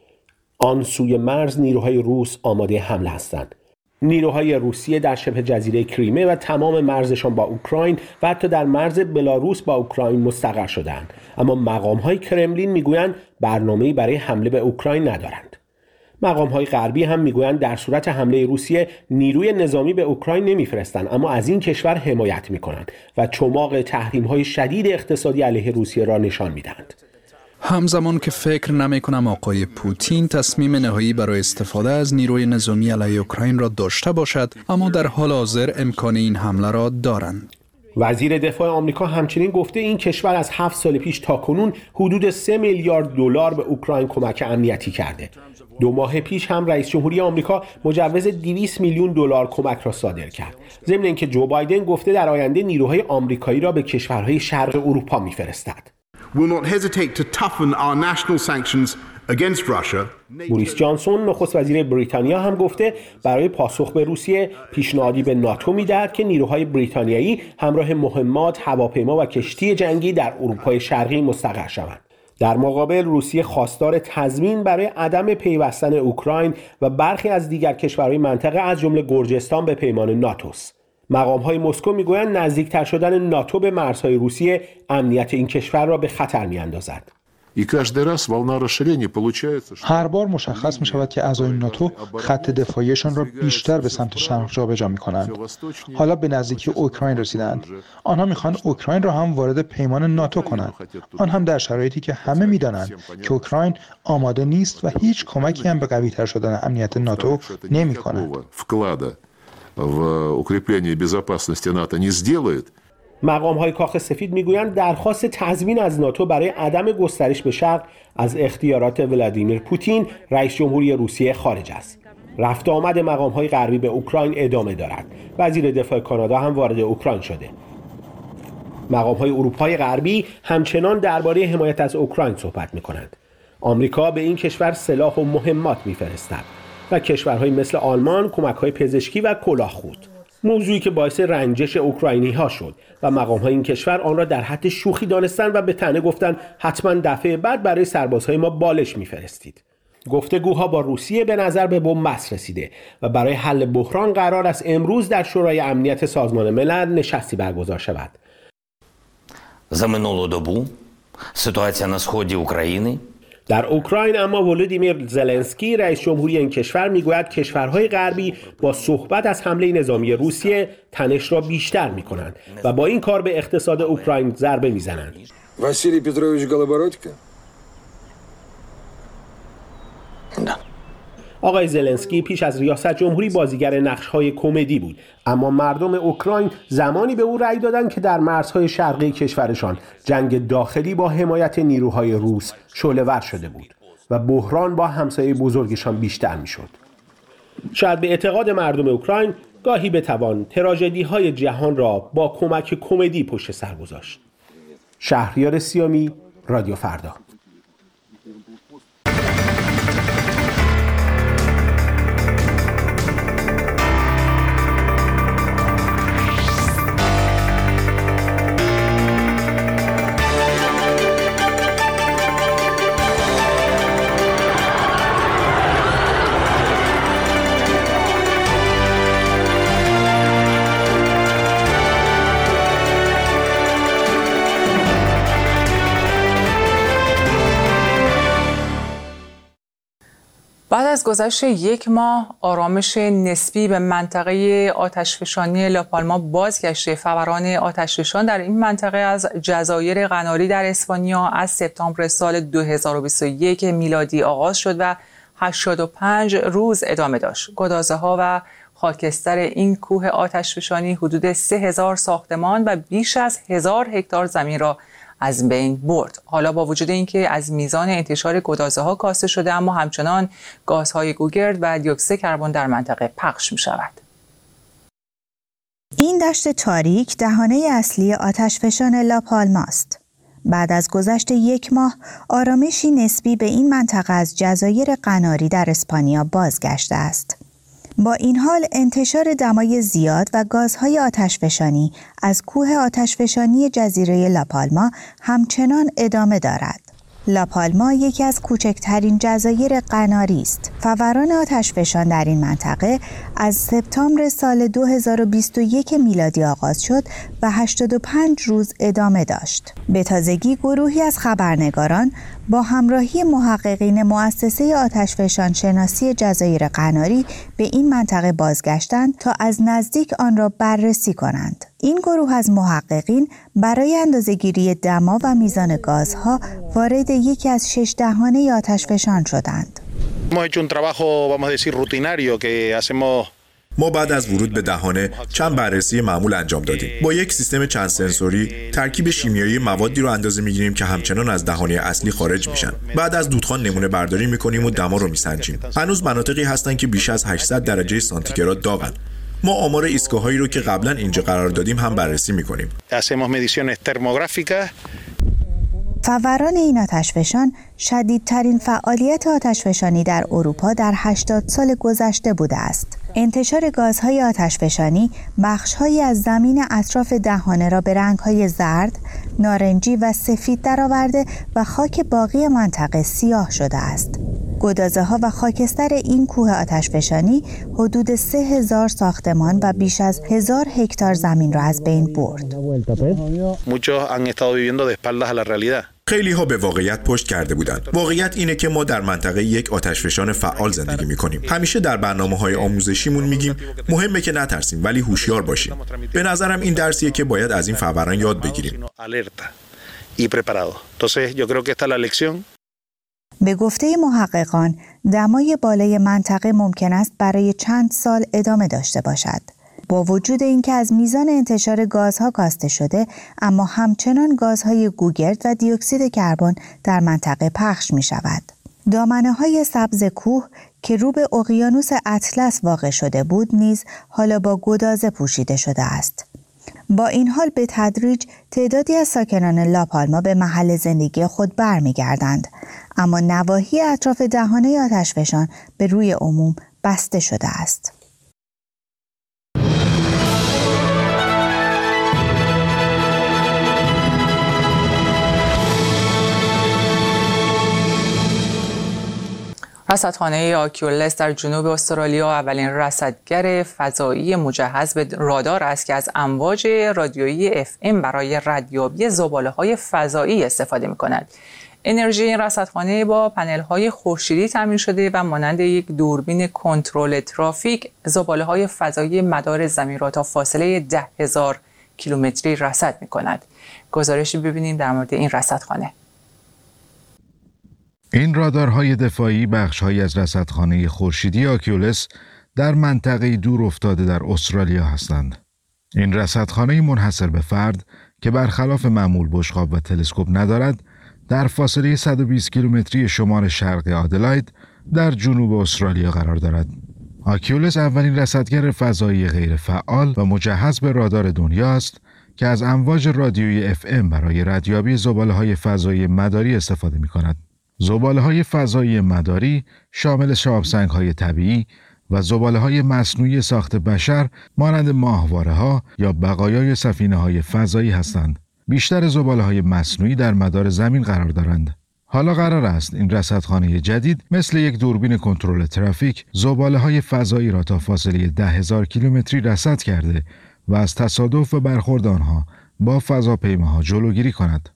آن سوی مرز نیروهای روس آماده حمله هستند. نیروهای روسیه در شبه جزیره کریمه و تمام مرزشان با اوکراین و حتی در مرز بلاروس با اوکراین مستقر شدند، اما مقام‌های کرملین میگویند برنامه‌ای برای حمله به اوکراین ندارند. مقام‌های غربی هم میگویند در صورت حمله روسیه نیروی نظامی به اوکراین نمیفرستند، اما از این کشور حمایت میکنند و چماق تحریم‌های شدید اقتصادی علیه روسیه را نشان میدهند. همزمان که فکر نمی کنم آقای پوتین تصمیم نهایی برای استفاده از نیروی نظامی علیه اوکراین را داشته باشد، اما در حال حاضر امکان این حمله را دارند. وزیر دفاع آمریکا همچنین گفته این کشور از هفت سال پیش تا کنون حدود سه میلیارد دلار به اوکراین کمک امنیتی کرده. دو ماه پیش هم رئیس جمهوری آمریکا مجوز دویست میلیون دلار کمک را صادر کرد. ضمن اینکه جو بایدن گفته در آینده نیروهای آمریکایی را به کشورهای شرق اروپا می‌فرستد. بوریس جانسون نخست وزیر بریتانیا هم گفته برای پاسخ به روسیه پیشنهادی به ناتو میدهد که نیروهای بریتانیایی همراه مهمات، هواپیما و کشتی جنگی در اروپای شرقی مستقر شوند. در مقابل روسیه خواستار تضمین برای عدم پیوستن اوکراین و برخی از دیگر کشورهای منطقه از جمله گرجستان به پیمان ناتوست. مقام‌های مسکو میگویند نزدیکتر شدن ناتو به مرزهای روسیه امنیت این کشور را به خطر می‌اندازد. هر بار مشخص می شود که اعضای ناتو خط دفاعیشان را بیشتر به سمت شرق جابجا می کنند. حالا به نزدیکی اوکراین رسیدند. آنها می خواهند اوکراین را هم وارد پیمان ناتو کنند. آن هم در شرایطی که همه می دانند که اوکراین آماده نیست و هیچ کمکی هم به قوی تر شدن امنیت ناتو نمی کند. مقام‌های کاخ سفید میگویند درخواست تضمین از ناتو برای عدم گسترش به شرق از اختیارات ولادیمیر پوتین رئیس جمهوری روسیه خارج است. رفت آمد مقام‌های غربی به اوکراین ادامه دارد. وزیر دفاع کانادا هم وارد اوکراین شده. مقام‌های اروپای غربی همچنان درباره حمایت از اوکراین صحبت می‌کنند. آمریکا به این کشور سلاح و مهمات می‌فرستد و کشورهای مثل آلمان کمک‌های پزشکی و کلاهخود. موضوعی که باعث رنجش اوکراینی‌ها شد و مقام‌های این کشور آن را در حد شوخی دانستند و به طعنه گفتند حتما دفعه بعد برای سربازهای ما بالش می‌فرستید. گفتگوها با روسیه به نظر به بنبست رسیده و برای حل بحران قرار است امروز در شورای امنیت سازمان ملل نشستی برگزار شود. За минулу добу ситуація на сході України در اوکراین اما ولودیمیر زلنسکی رئیس جمهوری این کشور میگوید کشورهای غربی با صحبت از حمله نظامی روسیه تنش را بیشتر میکنند و با این کار به اقتصاد اوکراین ضربه میزنند. واسیلی پتروویچ گالابارودکا آقای زلنسکی پیش از ریاست جمهوری بازیگر نقش‌های کمدی بود، اما مردم اوکراین زمانی به او رأی دادند که در مرزهای شرقی کشورشان جنگ داخلی با حمایت نیروهای روس شعله‌ور شده بود و بحران با همسایه بزرگشان بیشتر می‌شد. شاید به اعتقاد مردم اوکراین گاهی بتوان تراژدی‌های جهان را با کمک کمدی پشت سر گذاشت. شهریار سیامی، رادیو فردا. بعد از گذشت یک ماه آرامش نسبی به منطقه آتشفشانی لاپالما بازگشته. فوران آتشفشان در این منطقه از جزایر قناری در اسپانیا از سپتامبر سال دو هزار و بیست و یک میلادی آغاز شد و هشتاد و پنج روز ادامه داشت. گدازه‌ها و خاکستر این کوه آتشفشانی حدود سه هزار ساختمان و بیش از هزار هکتار زمین را از بین برد. حالا با وجود اینکه از میزان انتشار گدازه‌ها کاسته شده، اما همچنان گازهای گوگرد و دیوکسید کربن در منطقه پخش می‌شود. این دشت تاریک دهانه اصلی آتشفشان لاپالما است. بعد از گذشت یک ماه آرامشی نسبی به این منطقه از جزایر قناری در اسپانیا بازگشته است. با این حال انتشار دمای زیاد و گازهای آتشفشانی از کوه آتشفشانی جزیره لاپالما همچنان ادامه دارد. لاپالما یکی از کوچکترین جزایر قناری است. فوران آتشفشان در این منطقه از سپتامبر سال دو هزار و بیست و یک میلادی آغاز شد و هشتاد و پنج روز ادامه داشت. به تازگی گروهی از خبرنگاران با همراهی محققین مؤسسه آتشفشان شناسی جزایر قناری به این منطقه بازگشتند تا از نزدیک آن را بررسی کنند. این گروه از محققین برای اندازه‌گیری دما و میزان گازها وارد یکی از شش دهانه آتشفشان شدند. ما بعد از ورود به دهانه چند بررسی معمول انجام دادیم. با یک سیستم چند سنسوری ترکیب شیمیایی موادی رو اندازه میگیریم که همچنان از دهانه اصلی خارج میشن. بعد از دودخوان نمونه برداری میکنیم و دما رو میسنجیم. هنوز مناطقی هستن که بیش از هشتصد درجه سانتیگراد داغن. ما آمار ایستگاهایی رو که قبلا اینجا قرار دادیم هم بررسی میکنیم. فوران این آتشفشان شدیدترین فعالیت آتشفشانی در اروپا در هشتاد سال گذشته بوده است. انتشار گازهای آتشفشانی بخش‌هایی از زمین اطراف دهانه را به رنگ‌های زرد، نارنجی و سفید درآورده و خاک باقی منطقه سیاه شده است. گدازه‌ها و خاکستر این کوه آتشفشانی حدود سه هزار ساختمان و بیش از هزار هکتار زمین را از بین برد. خیلی ها به واقعیت پشت کرده بودند. واقعیت اینه که ما در منطقه یک آتشفشان فعال زندگی می‌کنیم. همیشه در برنامه‌های آموزشیمون میگیم مهمه که نترسیم ولی هوشیار باشیم. به نظرم این درسیه که باید از این فوران یاد بگیریم. به گفته محققان، دمای بالای منطقه ممکن است برای چند سال ادامه داشته باشد. با وجود اینکه از میزان انتشار گازها کاسته شده، اما همچنان گازهای گوگرد و دی اکسید کربن در منطقه پخش می شود. دامنه‌های سبز کوه که رو به اقیانوس اطلس واقع شده بود نیز حالا با گدازه پوشیده شده است. با این حال به تدریج تعدادی از ساکنان لاپالما به محل زندگی خود برمیگردند، اما نواحی اطراف دهانه آتشفشان به روی عموم بسته شده است. رصدخانه آکیولس در جنوب استرالیا اولین رصدگر فضایی مجهز به رادار است که از امواج رادیویی اف ام برای ردیابی زباله‌های فضایی استفاده می‌کند. انرژی این رصدخانه با پنل‌های خورشیدی تامین شده و مانند یک دوربین کنترل ترافیک زباله‌های فضایی مدار زمین را تا فاصله ده هزار کیلومتری رصد می‌کند. گزارشی ببینیم در مورد این رصدخانه. این رادارهای دفاعی بخش‌هایی از رصدخانه خورشیدی آکیولس در منطقه دور افتاده در استرالیا هستند. این رصدخانه منحصر به فرد که برخلاف معمول بشقاب و تلسکوپ ندارد، در فاصله صد و بیست کیلومتری شمال شرقی آدلاید در جنوب استرالیا قرار دارد. آکیولس اولین رصدگر فضایی غیر فعال و مجهز به رادار دنیا است که از امواج رادیویی اف ام برای ردیابی زباله‌های فضایی مداری استفاده می‌کند. زباله‌های فضایی مداری شامل شهاب‌سنگ‌های طبیعی و زباله‌های مصنوعی ساخت بشر مانند ماهواره‌ها یا بقایای سفینه‌های فضایی هستند. بیشتر زباله‌های مصنوعی در مدار زمین قرار دارند. حالا قرار است این رصدخانه جدید مثل یک دوربین کنترل ترافیک زباله‌های فضایی را تا فاصله ده هزار کیلومتری رصد کرده و از تصادف و برخورد آنها با فضاپیماها جلوگیری کند.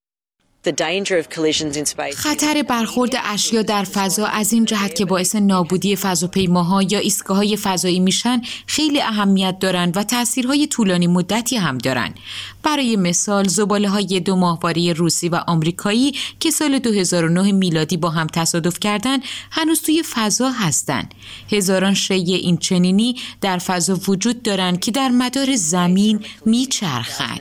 خطر برخورد اشیا در فضا از این جهت که باعث نابودی فضاپیماها یا ایستگاه‌های فضایی میشن خیلی اهمیت دارند و تأثیرهای طولانی مدتی هم دارند. برای مثال زباله‌های دو ماهواره روسی و آمریکایی که سال دو هزار و نه میلادی با هم تصادف کردند هنوز توی فضا هستند. هزاران شیء این چنینی در فضا وجود دارند که در مدار زمین میچرخند.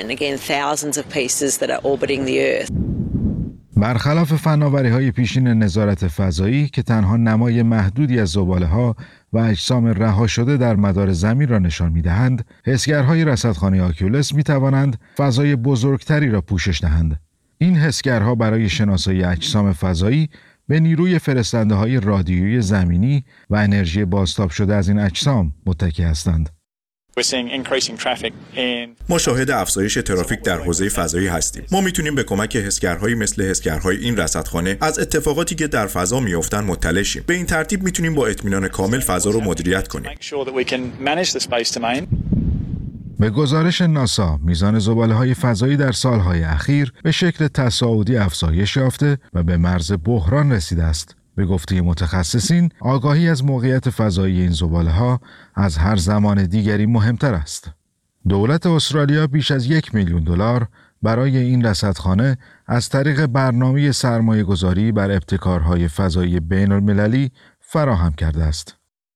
برخلاف فناوری‌های پیشین نظارت فضایی که تنها نمای محدودی از زباله‌ها و اجسام رها شده در مدار زمین را نشان می‌دهند، حسگرهای رصدخانه آکیولس می‌توانند فضای بزرگتری را پوشش دهند. این حسگرها برای شناسایی اجسام فضایی به نیروی فرستنده‌های رادیویی زمینی و انرژی بازتاب شده از این اجسام متکی هستند. ما شاهد افزایش ترافیک در حوزه فضایی هستیم. ما میتونیم به کمک حسگرهایی مثل حسگرهای این رصدخانه از اتفاقاتی که در فضا میافتند مطلع شیم. به این ترتیب میتونیم با اطمینان کامل فضا رو مدیریت کنیم. به گزارش ناسا، میزان زباله‌های فضایی در سالهای اخیر به شکل تصاعدی افزایش یافته و به مرز بحران رسیده است. به گفته متخصصین، آگاهی از موقعیت فضایی این زباله‌ها از هر زمان دیگری مهمتر است. دولت استرالیا بیش از یک میلیون دلار برای این رصدخانه از طریق برنامه سرمایه‌گذاری بر ابتکارهای فضایی بین‌المللی فراهم کرده است.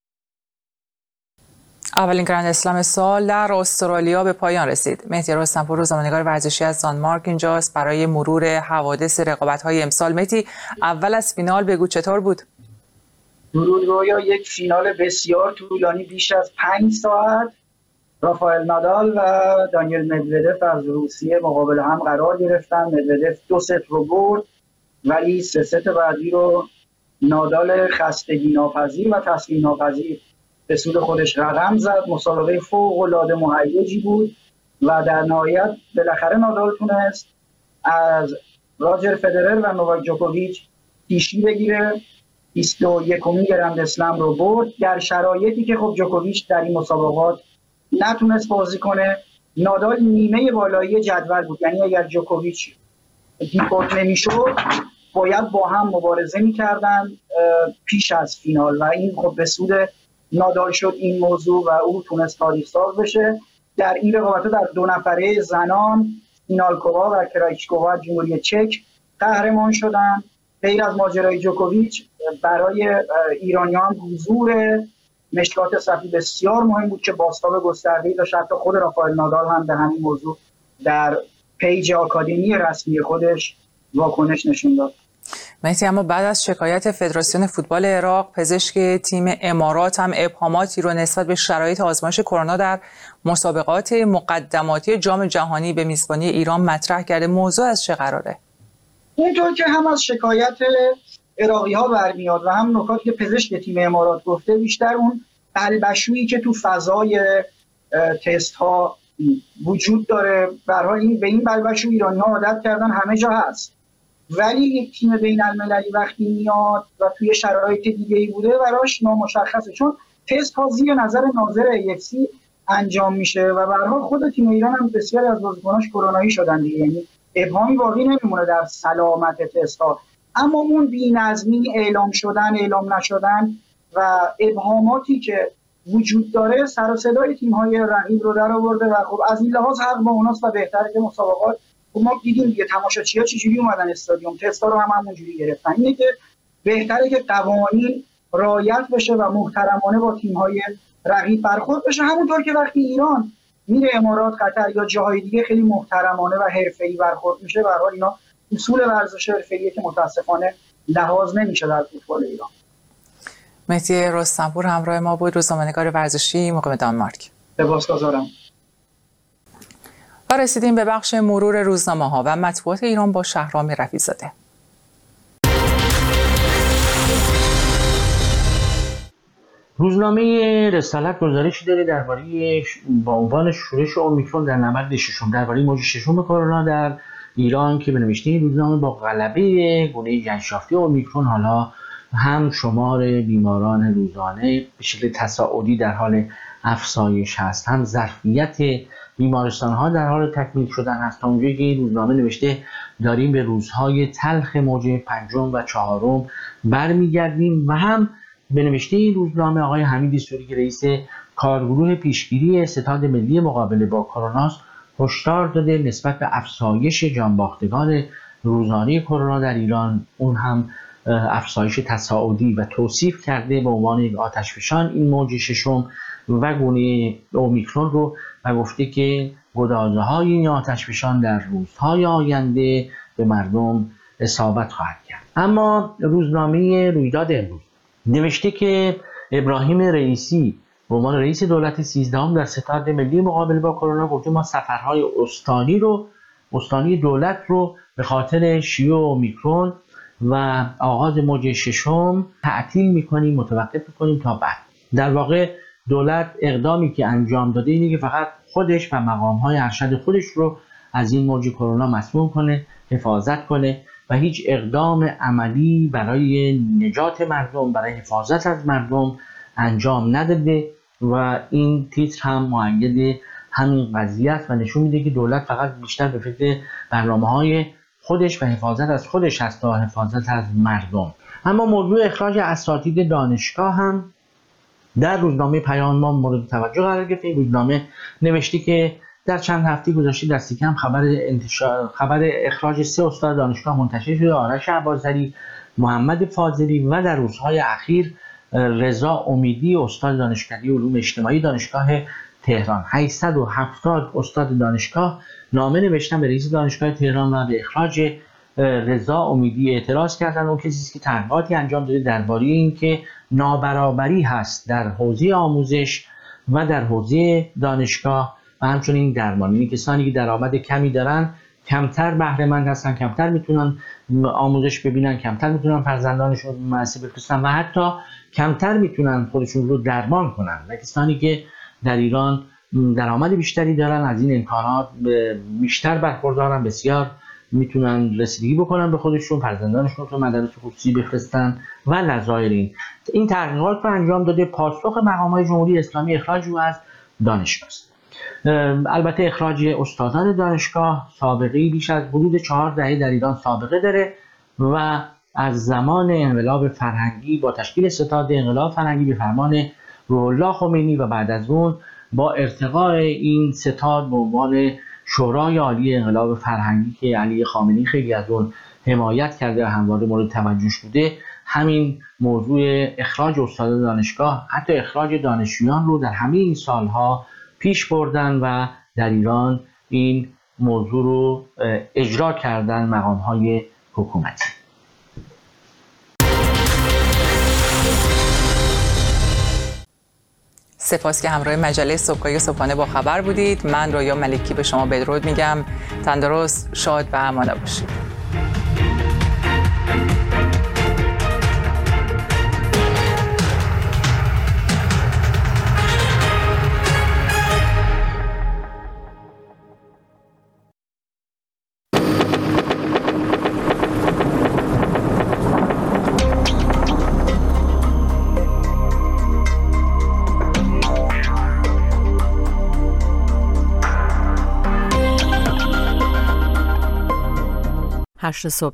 اولین گرند اسلم سال در استرالیا به پایان رسید. مهدی رستمپور روزنامه‌نگار ورزشی از دانمارک اینجاست برای مرور حوادث رقابت‌های امسال. مهدی، اول از فینال بگو چطور بود؟ درود رویا، یک فینال بسیار طولانی بیش از پنج ساعت رافائل نادال و دانیل مدودف از روسیه مقابل هم قرار گرفتن. مدودف دو ست رو برد ولی سه ست بعدی رو نادال خستگی ناپذیر و تسلیم ناپذیر به سود خودش رقم زد. مسابقه فوق العاده مهیجی بود و در نهایت بالاخره نادال تونست از راجر فدرر و نوواک جوکوویچ پیشی بگیره. بیست و یکمین گرند اسلم رو برد در شرایطی که خب جوکوویچ در این مسابقات نتونست بازی کنه. نادال نیمه بالایی جدول بود، یعنی اگر جوکوویچ دیپورت نمیشد باید با هم مبارزه میکردن پیش از فینال و این خب به سود نادال شد این موضوع و او تونست تاریخ ساز بشه. در این رقابت در دو نفره زنان اینالکووا و کرایچکووا جمهوری چک قهرمان شدن. غیر از ماجرای جوکوویچ برای ایرانیان حضور مشکات صفی بسیار مهم بود که بازتاب گسترده‌ای داشت. حتی خود رافائل نادال هم به همین موضوع در پیج آکادمی رسمی خودش واکنش نشون داد. مهدی، اما بعد از شکایت فدراسیون فوتبال عراق، پزشک تیم امارات هم ابهاماتی رو نسبت به شرایط آزمایش کرونا در مسابقات مقدماتی جام جهانی به میزبانی ایران مطرح کرده. موضوع از چه قراره؟ اونطور که هم از شکایت عراقی ها برمیاد و هم نکاتی که پزشک تیم امارات گفته، بیشتر اون بلبشویی که تو فضای تست ها وجود داره. به هر حال این به این بلبشو ایرانی ها عادت کردن، همه جا هست، ولی یک تیم بین المللی وقتی میاد و توی شرایط دیگه ای بوده براش نامشخصه، چون تست ها زیر نظر ناظر ای اف سی انجام میشه و به هر حال خود تیم ایران هم بسیاری از بازیکناش کرونایی شدن دیگه، یعنی ابهامی باقی نمیمونه در سلامت تست ها. اما اون بی‌نظمی اعلام شدن اعلام نشدن و ابهاماتی که وجود داره سر و صدای تیم‌های رقیب رو در آورده و خب از این لحاظ حق با اوناست و بهتره که مسابقات خب ما دیدیم دیگه تماشاچی‌ها چجوری اومدن استادیوم، تستا رو هم همونجوری گرفتن. اینه که بهتره که قوانین رعایت بشه و محترمانه با تیم‌های رقیب برخورد بشه، همونطور که وقتی ایران میره امارات، قطر یا جاهای دیگه خیلی محترمانه و حرفه‌ای برخورد میشه. به هر حال اینا اصول ورزش حرفه‌ایه که متاسفانه لحاظ نمیشه در فوتبال ایران. مهدی رستمپور همراه ما بود، روزنامه‌نگار ورزشی مقیم دانمارک. سپاسگزارم. و رسیدیم به بخش مرور روزنامه‌ها و مطبوعات ایران با شهرام رفیع‌زاده. روزنامه رسالت گزارشی داره درباره با عنوان شورش اومیکرون در نبرد ششم، درباره موج ششم کرونا در ایران که به نوشته روزنامه با غلبه گونه ینشافتی اومیکرون حالا هم شمار بیماران روزانه به شکل تصاعدی در حال افزایش هست، هم ظرفیت بیمارستان‌ها در حال تکمیل شدن هست. تا اونجایی که روزنامه نوشته داریم به روزهای تلخ موج پنجم و چهارم برمیگردیم و هم به نوشته این روزنامه آقای حمید سوری رئیس کارگروه پیشگیری ستاد ملی مقابله با کرونا هشدار داده نسبت به افزایش جانباختگان روزانه کرونا در ایران، اون هم افزایش تصاعدی، و توصیف کرده به عنوان یک آتشفشان این موج ششم و گونه اومیکرون رو و گفته که گدازه های این آتشفشان در روزهای آینده به مردم اصابت خواهد کرد. اما روزنامه رویداد امروز نوشته که ابراهیم رئیسی به عنوان رئیس دولت سیزدهم در ستاد ملی مقابله با کرونا گفته ما سفرهای استانی رو استانی دولت رو به خاطر شیوع اومیکرون و آغاز موج ششم تعطیل میکنیم، متوقف میکنیم تا بعد. در واقع دولت اقدامی که انجام داده اینه که فقط خودش و مقامهای ارشد خودش رو از این موج کرونا مسموم کنه، حفاظت کنه و هیچ اقدام عملی برای نجات مردم، برای حفاظت از مردم انجام نداده و این تیتر هم مؤید همین قضیه است و نشون میده که دولت فقط بیشتر به فکر برنامه‌های خودش و حفاظت از خودش هست تا حفاظت از مردم. اما موضوع اخراج اساتید دانشگاه هم در روزنامه پیام ما مورد توجه قرار گرفت. این روزنامه نوشته که در چند هفته گذشته دست کم خبر انتشار خبر اخراج سه استاد دانشگاه منتشر شده: آرش عبازری، محمد فاضلی و در روزهای اخیر رضا امیدی استاد دانشکده علوم اجتماعی دانشگاه تهران. هشتصد و هفتاد استاد دانشگاه نامه نوشتن به رئیس دانشگاه تهران و به اخراج رضا امیدی اعتراض کردن. اون کسی که تحقیقاتی انجام داده درباره این که نابرابری هست در حوزه آموزش و در حوزه دانشگاه و همچنین درمان. این کسانی که درآمد کمی دارن کمتر بهره مند هستن، کمتر میتونن آموزش ببینن، کمتر میتونن فرزندانشون رو مدرسه بفرستن و حتی کمتر میتونن خودشون رو درمان کنن. و کسانی که در ایران درآمد بیشتری دارن از این امکانات بیشتر برخوردارن، بسیار میتونن رسیدگی بکنن به خودشون، فرزندانشون رو مدارس خصوصی بفرستن و نظایر این این تحقیقات رو انجام داده. پاسخ مقام‌های جمهوری اسلامی اخراج او از دانشگاه است. البته اخراج استادان دانشگاه سابقه بیش از حدود چهار دهه در ایران سابقه داره و از زمان انقلاب فرهنگی با تشکیل ستاد انقلاب فرهنگی به فرمان روح الله خمینی و بعد از اون با ارتقاء این ستاد به عنوان شورای عالی انقلاب فرهنگی که علی خامنه‌ای خیلی از اون حمایت کرده و همواره مورد توجهش بوده، همین موضوع اخراج استادان دانشگاه، حتی اخراج دانشجویان رو در همه این سالها پیش بردن و در ایران این موضوع رو اجرا کردن مقام‌های حکومتی. سپاس که همراه مجله صبحگاهی صبحانه با خبر بودید. من رویا ملکی به شما بدرود میگم. تندرست، شاد و امانه باشید. هشت صبح